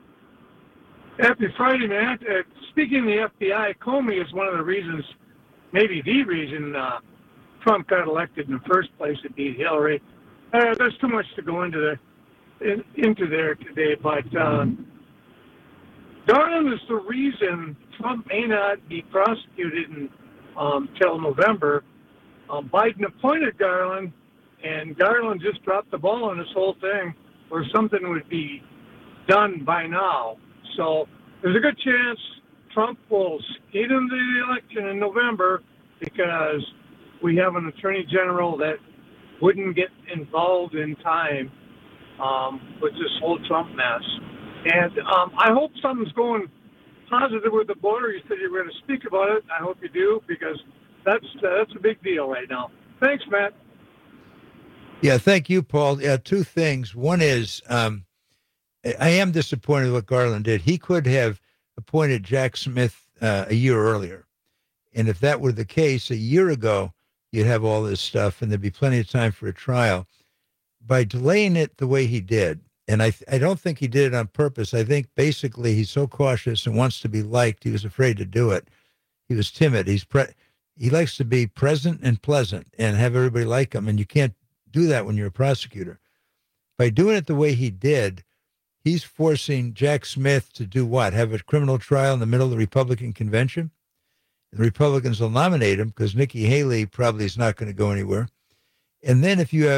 Speaker 11: Happy Friday, man. Uh, speaking of the F B I, Comey is one of the reasons, maybe the reason, uh, Trump got elected in the first place to beat Hillary. Uh, there's too much to go into the in, into there today, but uh, Garland is the reason Trump may not be prosecuted until um, November. Um, Biden appointed Garland, and Garland just dropped the ball on this whole thing, where something would be done by now. So there's a good chance Trump will skate into the election in November because we have an attorney general that wouldn't get involved in time um, with this whole Trump mess. And um, I hope something's going positive with the border. You said you were going to speak about it. I hope you do, because that's uh, that's a big deal right now. Thanks, Matt.
Speaker 19: Yeah, thank you, Paul. Yeah, two things. One is um, I am disappointed with what Garland did. He could have appointed Jack Smith uh, a year earlier. And if that were the case, a year ago, you'd have all this stuff and there'd be plenty of time for a trial. By delaying it the way he did, and I I don't think he did it on purpose. I think basically he's so cautious and wants to be liked, he was afraid to do it. He was timid. He's pre- He likes to be present and pleasant and have everybody like him, and you can't do that when you're a prosecutor. By doing it the way he did, he's forcing Jack Smith to do what? Have a criminal trial in the middle of the Republican convention? The Republicans will nominate him because Nikki Haley probably is not going to go anywhere. And then if you have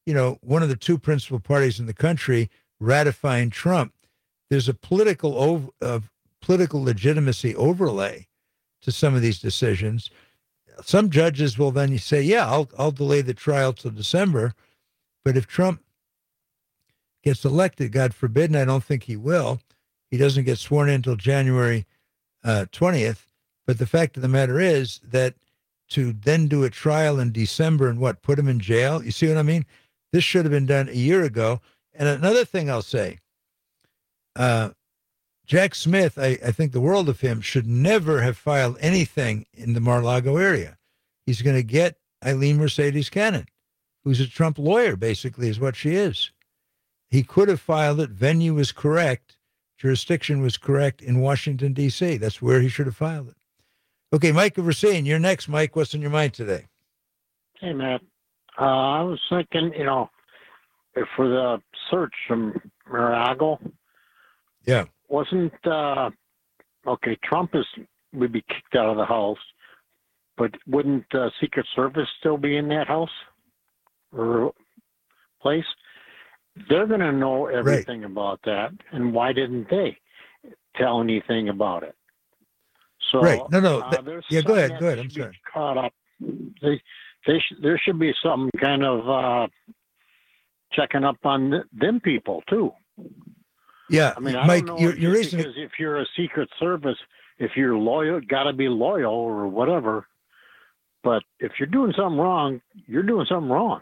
Speaker 19: you know, one of the two principal parties in the country ratifying Trump, there's a political over, uh, political legitimacy overlay to some of these decisions. Some judges will then say, yeah, I'll, I'll delay the trial till December. But if Trump gets elected, God forbid, and I don't think he will, he doesn't get sworn in until January uh, twentieth. But the fact of the matter is that to then do a trial in December and what, put him in jail? You see what I mean? This should have been done a year ago. And another thing I'll say, uh, Jack Smith, I, I think the world of him, should never have filed anything in the Mar-a-Lago area. He's going to get Eileen Mercedes Cannon, who's a Trump lawyer, basically, is what she is. He could have filed it. Venue was correct. Jurisdiction was correct in Washington, D C. That's where he should have filed it. Okay, Mike of Racine, you're next, Mike. What's on your mind today?
Speaker 4: Hey, Matt. Uh, I was thinking, you know, for the search from Mar-a-Lago,
Speaker 19: yeah,
Speaker 4: wasn't, uh, okay, Trump is would be kicked out of the house, but wouldn't uh, Secret Service still be in that house or place? They're going to know everything right. about that, and why didn't they tell anything about it? So,
Speaker 19: right. No, no.
Speaker 4: Uh,
Speaker 19: That, yeah, go ahead. Go ahead. I'm sorry.
Speaker 4: Caught up. They, they sh- there should be some kind of uh, checking up on th- them people too.
Speaker 19: Yeah,
Speaker 4: I mean, I
Speaker 19: Mike,
Speaker 4: don't know
Speaker 19: you're,
Speaker 4: if
Speaker 19: you're
Speaker 4: you-
Speaker 19: raising.
Speaker 4: because if you're a Secret Service, if you're loyal, got to be loyal or whatever. But if you're doing something wrong, you're doing something wrong.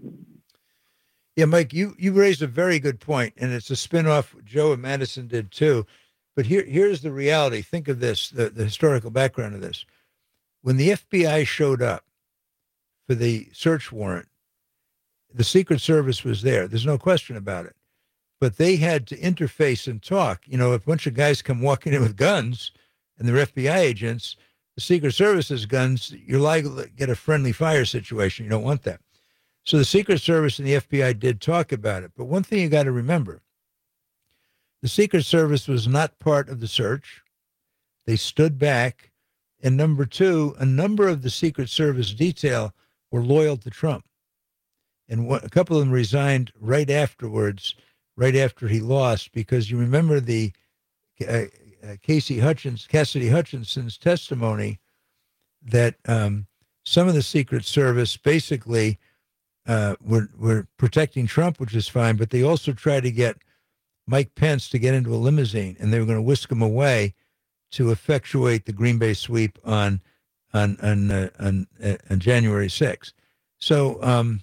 Speaker 19: Yeah, Mike, you, you raised a very good point, and it's a spinoff Joe and Madison did too. But here here's the reality. Think of this, the, the historical background of this. When the F B I showed up for the search warrant, the Secret Service was there. There's no question about it. But they had to interface and talk. You know, if a bunch of guys come walking in with guns and they're F B I agents, the Secret Service has guns, you're liable to get a friendly fire situation. You don't want that. So the Secret Service and the F B I did talk about it. But one thing you got to remember, the Secret Service was not part of the search. They stood back. And number two, a number of the Secret Service detail were loyal to Trump. And what, a couple of them resigned right afterwards, right after he lost, because you remember the uh, uh, Casey Hutchins, Cassidy Hutchinson's testimony that um, some of the Secret Service basically uh, were, were protecting Trump, which is fine, but they also tried to get Mike Pence to get into a limousine, and they were going to whisk him away to effectuate the Green Bay sweep on on on uh, on, uh, on January sixth. So um,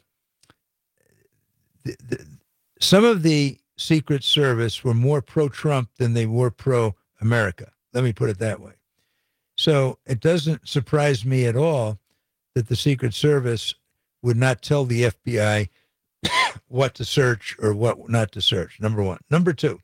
Speaker 19: the, the, some of the Secret Service were more pro-Trump than they were pro-America. Let me put it that way. So it doesn't surprise me at all that the Secret Service would not tell the F B I what to search or what not to search, number one. Number two,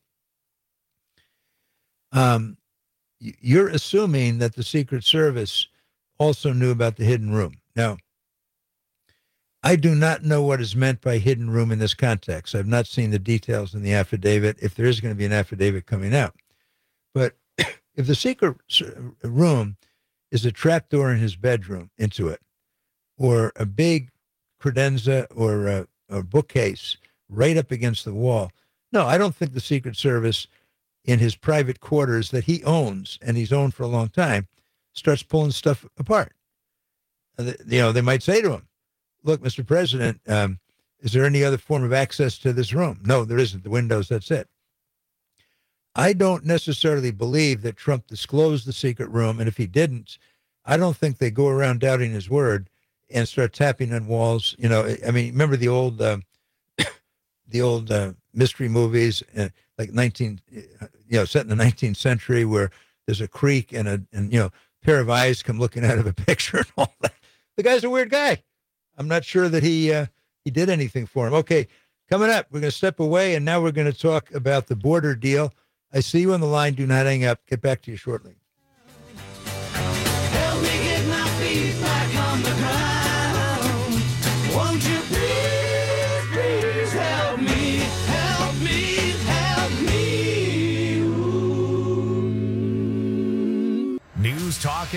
Speaker 19: um, you're assuming that the Secret Service also knew about the hidden room. Now, I do not know what is meant by hidden room in this context. I've not seen the details in the affidavit, if there is going to be an affidavit coming out. But if the secret room is a trapdoor in his bedroom into it, or a big credenza or a, a bookcase right up against the wall, no, I don't think the Secret Service in his private quarters that he owns, and he's owned for a long time, starts pulling stuff apart. Uh, you know, they might say to him, look, Mister President, um, is there any other form of access to this room? No, there isn't. The windows, that's it. I don't necessarily believe that Trump disclosed the secret room, and if he didn't, I don't think they go around doubting his word and start tapping on walls. You know, I mean, remember the old, uh, the old uh, mystery movies, uh, like nineteen, you know, set in the nineteenth century, where there's a creak and a, and you know, pair of eyes come looking out of a picture and all that. The guy's a weird guy. I'm not sure that he uh, he did anything for him. Okay, coming up, we're going to step away, and now we're going to talk about the border deal. I see you on the line. Do not hang up. Get back to you shortly.
Speaker 7: Help me get my feet back on the ground. Won't you please, please help me, help me, help me.
Speaker 9: News, talk, and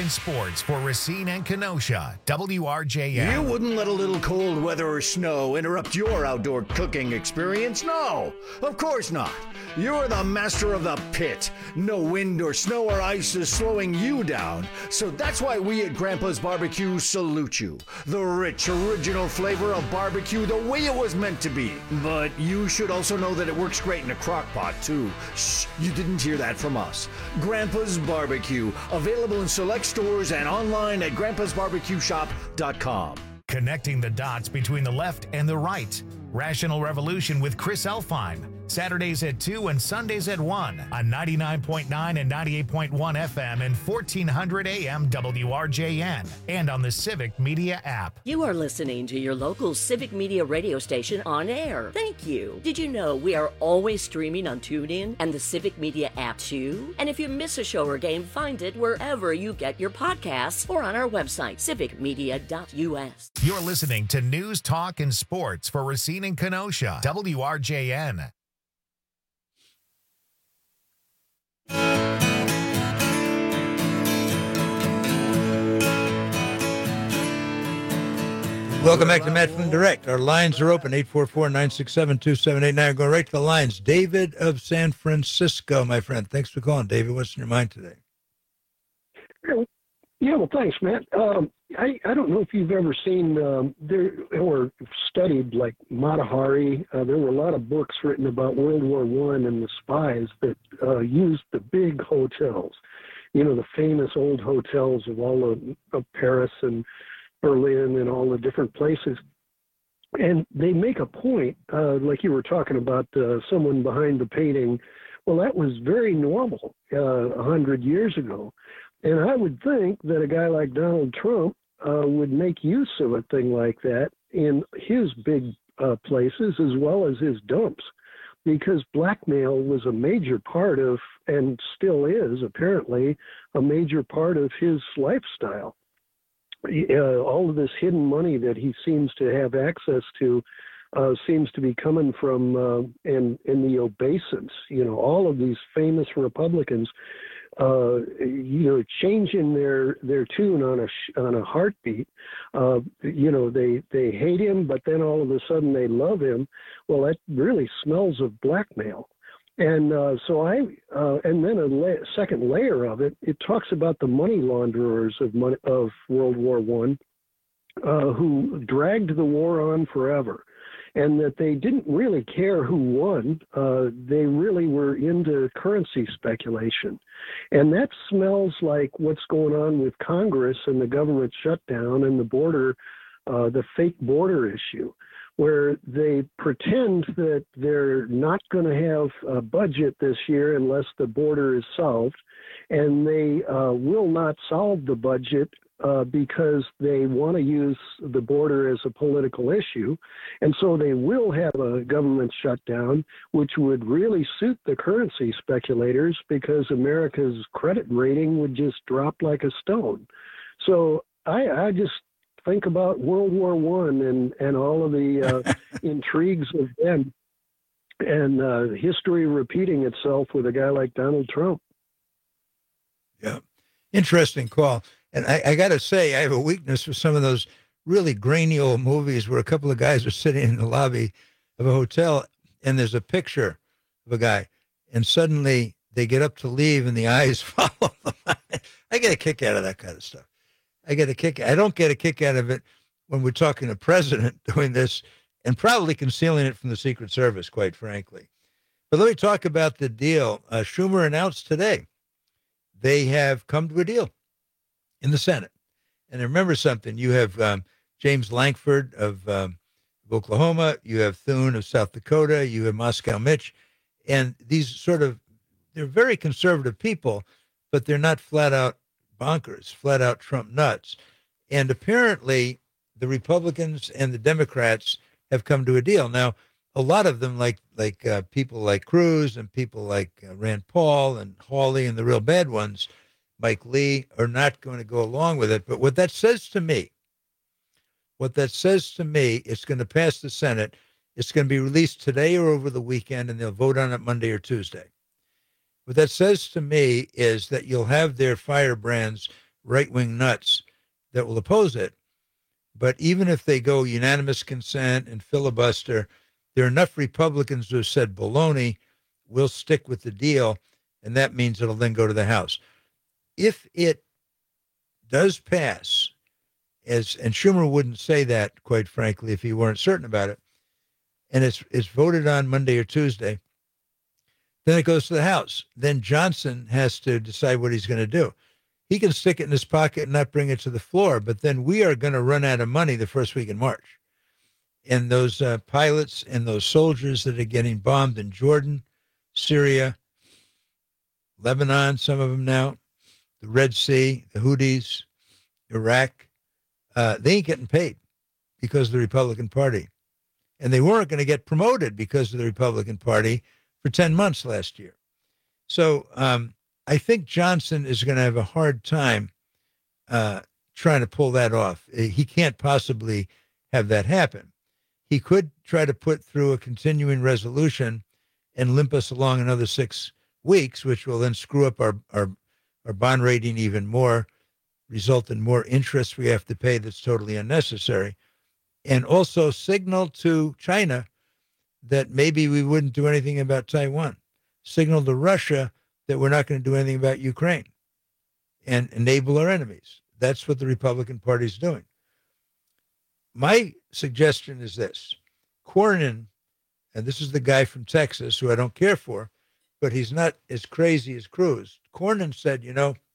Speaker 9: Talking Sports for Racine and Kenosha, W R J M.
Speaker 1: You wouldn't let a little cold weather or snow interrupt your outdoor cooking experience? No, of course not. You're the master of the pit. No wind or snow or ice is slowing you down. So that's why we at Grandpa's Barbecue salute you. The rich, original flavor of barbecue the way it was meant to be. But you should also know that it works great in a crock pot, too. Shh, you didn't hear that from us. Grandpa's Barbecue, available in select stores and online at grandpas barbecue shop dot com.
Speaker 9: Connecting the dots between the left and the right. Rational Revolution with Chris Elfheim. Saturdays at two and Sundays at one on ninety-nine point nine and ninety-eight point one F M and fourteen hundred A M W R J N and on the Civic Media app.
Speaker 12: You are listening to your local Civic Media radio station on air. Thank you. Did you know we are always streaming on TuneIn and the Civic Media app too? And if you miss a show or game, find it wherever you get your podcasts or on our website, civic media dot U S.
Speaker 9: You're listening to News, Talk, and Sports for Racine and Kenosha, W R J N.
Speaker 19: Welcome back to Matt Flynn Direct. Our lines are open, eight four four, nine six seven, two seven eight nine. Going right to the lines. David of San Francisco, my friend. Thanks for calling, David. What's in your mind today?
Speaker 13: Yeah, well, thanks, Matt. Um, I, I don't know if you've ever seen um, there or studied like Mata Hari. Uh, there were a lot of books written about World War One and the spies that uh, used the big hotels. You know, the famous old hotels of all of, of Paris and Berlin and all the different places. And they make a point, uh, like you were talking about uh, someone behind the painting. Well, that was very normal uh, a hundred years ago. And I would think that a guy like Donald Trump uh, would make use of a thing like that in his big uh, places as well as his dumps, because blackmail was a major part of, and still is apparently, a major part of his lifestyle. Uh, all of this hidden money that he seems to have access to uh, seems to be coming from uh, in, in the obeisance. You know, all of these famous Republicans uh, you know, changing their, their tune on a sh- on a heartbeat. Uh, you know, they they hate him, but then all of a sudden they love him. Well, that really smells of blackmail. And uh, so I, uh, and then a la- second layer of it, it talks about the money launderers of money, of World War One, uh, who dragged the war on forever. And that they didn't really care who won. Uh, they really were into currency speculation. And that smells like what's going on with Congress and the government shutdown and the border, uh, the fake border issue, where they pretend that they're not going to have a budget this year unless the border is solved. And they uh, will not solve the budget Uh, because they want to use the border as a political issue. And so they will have a government shutdown, which would really suit the currency speculators because America's credit rating would just drop like a stone. So I, I just think about World War One and, and all of the uh, intrigues of them and uh, history repeating itself with a guy like Donald Trump.
Speaker 19: Yeah. Interesting call. And I, I got to say, I have a weakness for some of those really grainy old movies where a couple of guys are sitting in the lobby of a hotel and there's a picture of a guy and suddenly they get up to leave and the eyes follow them. I get a kick out of that kind of stuff. I get a kick. I don't get a kick out of it when we're talking to president doing this and probably concealing it from the Secret Service, quite frankly. But let me talk about the deal. Uh, Schumer announced today they have come to a deal in the Senate. And remember something, you have um, James Lankford of, um, of Oklahoma, you have Thune of South Dakota, you have Moscow Mitch, and these sort of, they're very conservative people, but they're not flat out bonkers, flat out Trump nuts. And apparently the Republicans and the Democrats have come to a deal. Now, a lot of them, like like uh, people like Cruz and people like uh, Rand Paul and Hawley and the real bad ones, Mike Lee, are not going to go along with it. But what that says to me, what that says to me, it's going to pass the Senate. It's going to be released today or over the weekend, and they'll vote on it Monday or Tuesday. What that says to me is that you'll have their firebrands right-wing nuts that will oppose it. But even if they go unanimous consent and filibuster, there are enough Republicans who have said, baloney, we'll stick with the deal, and that means it'll then go to the House. If it does pass, as and Schumer wouldn't say that, quite frankly, if he weren't certain about it, and it's it's voted on Monday or Tuesday, then it goes to the House. Then Johnson has to decide what he's going to do. He can stick it in his pocket and not bring it to the floor, but then we are going to run out of money the first week in March. And those uh, pilots and those soldiers that are getting bombed in Jordan, Syria, Lebanon, some of them now, the Red Sea, the Houthis, Iraq, uh, they ain't getting paid because of the Republican Party. And they weren't going to get promoted because of the Republican Party for ten months last year. So um, I think Johnson is going to have a hard time uh, trying to pull that off. He can't possibly have that happen. He could try to put through a continuing resolution and limp us along another six weeks, which will then screw up our, our, our bond rating even more, result in more interest we have to pay that's totally unnecessary, and also signal to China that maybe we wouldn't do anything about Taiwan, signal to Russia that we're not going to do anything about Ukraine, and enable our enemies. That's what the Republican Party is doing. My suggestion is this. Cornyn, and this is the guy from Texas who I don't care for, but he's not as crazy as Cruz. Cornyn said, you know,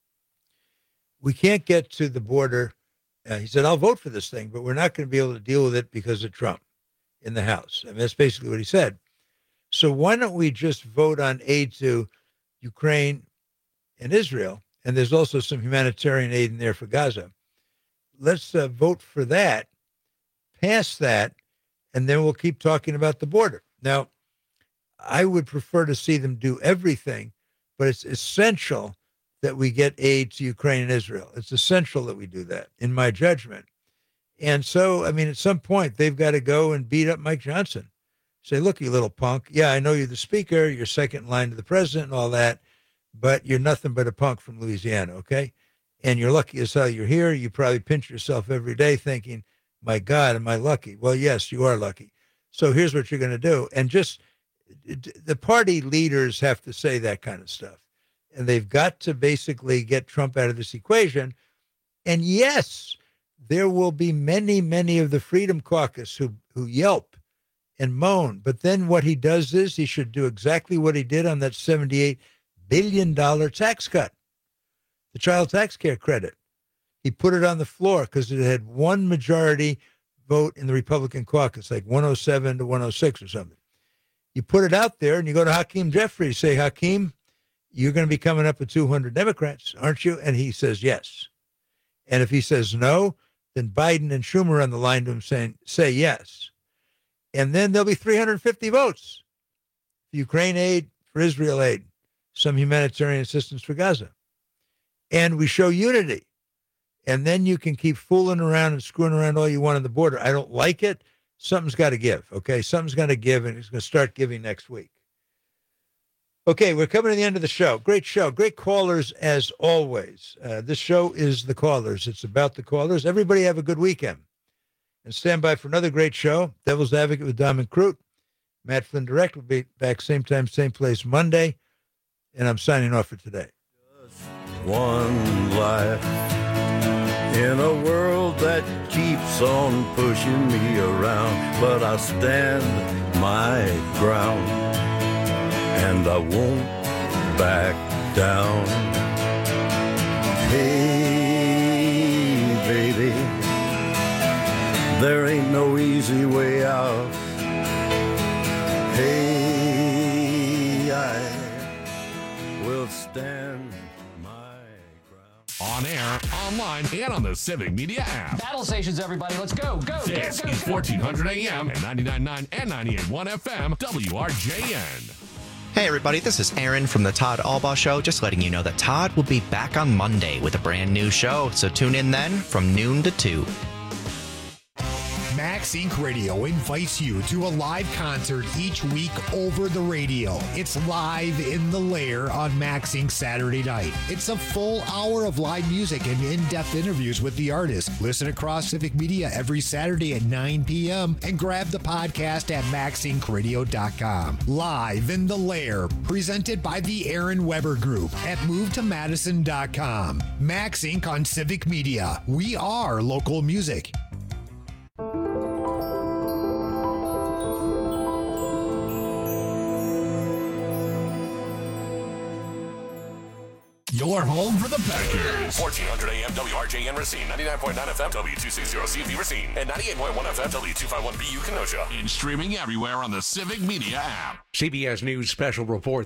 Speaker 19: we can't get to the border. Uh, he said, I'll vote for this thing, but we're not going to be able to deal with it because of Trump in the House. I mean, that's basically what he said. So why don't we just vote on aid to Ukraine and Israel? And there's also some humanitarian aid in there for Gaza. Let's uh, vote for that, pass that, and then we'll keep talking about the border. Now, I would prefer to see them do everything, but it's essential that we get aid to Ukraine and Israel. It's essential that we do that, in my judgment. And so, I mean, at some point, they've got to go and beat up Mike Johnson. Say, look, you little punk. Yeah, I know you're the speaker. You're second in line to the president and all that, but you're nothing but a punk from Louisiana, okay? And you're lucky as hell you're here. You probably pinch yourself every day thinking, my God, am I lucky? Well, yes, you are lucky. So here's what you're going to do. And just the party leaders have to say that kind of stuff. And they've got to basically get Trump out of this equation. And yes, there will be many, many of the Freedom Caucus who, who yelp and moan. But then what he does is he should do exactly what he did on that seventy-eight billion dollars tax cut, the child tax care credit. He put it on the floor because it had one majority vote in the Republican caucus, like one oh seven to one oh six or something. You put it out there and you go to Hakeem Jeffries, say, Hakeem, you're going to be coming up with two hundred Democrats, aren't you? And he says, yes. And if he says no, then Biden and Schumer are on the line to him saying, say yes. And then there'll be three hundred fifty votes for Ukraine aid, for Israel aid, some humanitarian assistance for Gaza. And we show unity. And then you can keep fooling around and screwing around all you want on the border. I don't like it. Something's got to give, okay? Something's got to give, and it's going to start giving next week. Okay, we're coming to the end of the show. Great show. Great callers, as always. Uh, this show is The Callers. It's about the callers. Everybody have a good weekend. And stand by for another great show, Devil's Advocate with Dom and Crute. Matt Flynn Direct will be back same time, same place Monday. And I'm signing off for today.
Speaker 3: One life in a world that keeps on pushing me around, but I stand my ground and I won't back down. Hey, baby, there ain't no easy way out. Hey, I will stand
Speaker 2: on air, online, and on the Civic Media app.
Speaker 5: Battle stations, everybody. Let's go, go,
Speaker 2: This
Speaker 5: go, go,
Speaker 2: is
Speaker 5: go.
Speaker 2: fourteen hundred A M and ninety-nine point nine and ninety-eight point one F M, W R J N.
Speaker 6: Hey everybody, this is Aaron from the Todd Albaugh Show, just letting you know that Todd will be back on Monday with a brand new show, so tune in then from noon to two.
Speaker 9: Matt
Speaker 14: Max Incorporated. Radio invites you to a live concert each week over the radio. It's Live in the Lair on Max Incorporated Saturday night. It's a full hour of live music and in-depth interviews with the artist. Listen across Civic Media every Saturday at nine p.m. and grab the podcast at max inc radio dot com. Live in the Lair, presented by the Aaron Weber Group at move to madison dot com. Max Incorporated on Civic Media. We are local music.
Speaker 2: Your home for the Packers. fourteen hundred A M W R J N Racine, ninety-nine point nine F M W two sixty C V Racine, and ninety-eight point one F M W two fifty-one B U Kenosha. And streaming everywhere on the Civic Media app.
Speaker 16: C B S News Special Report.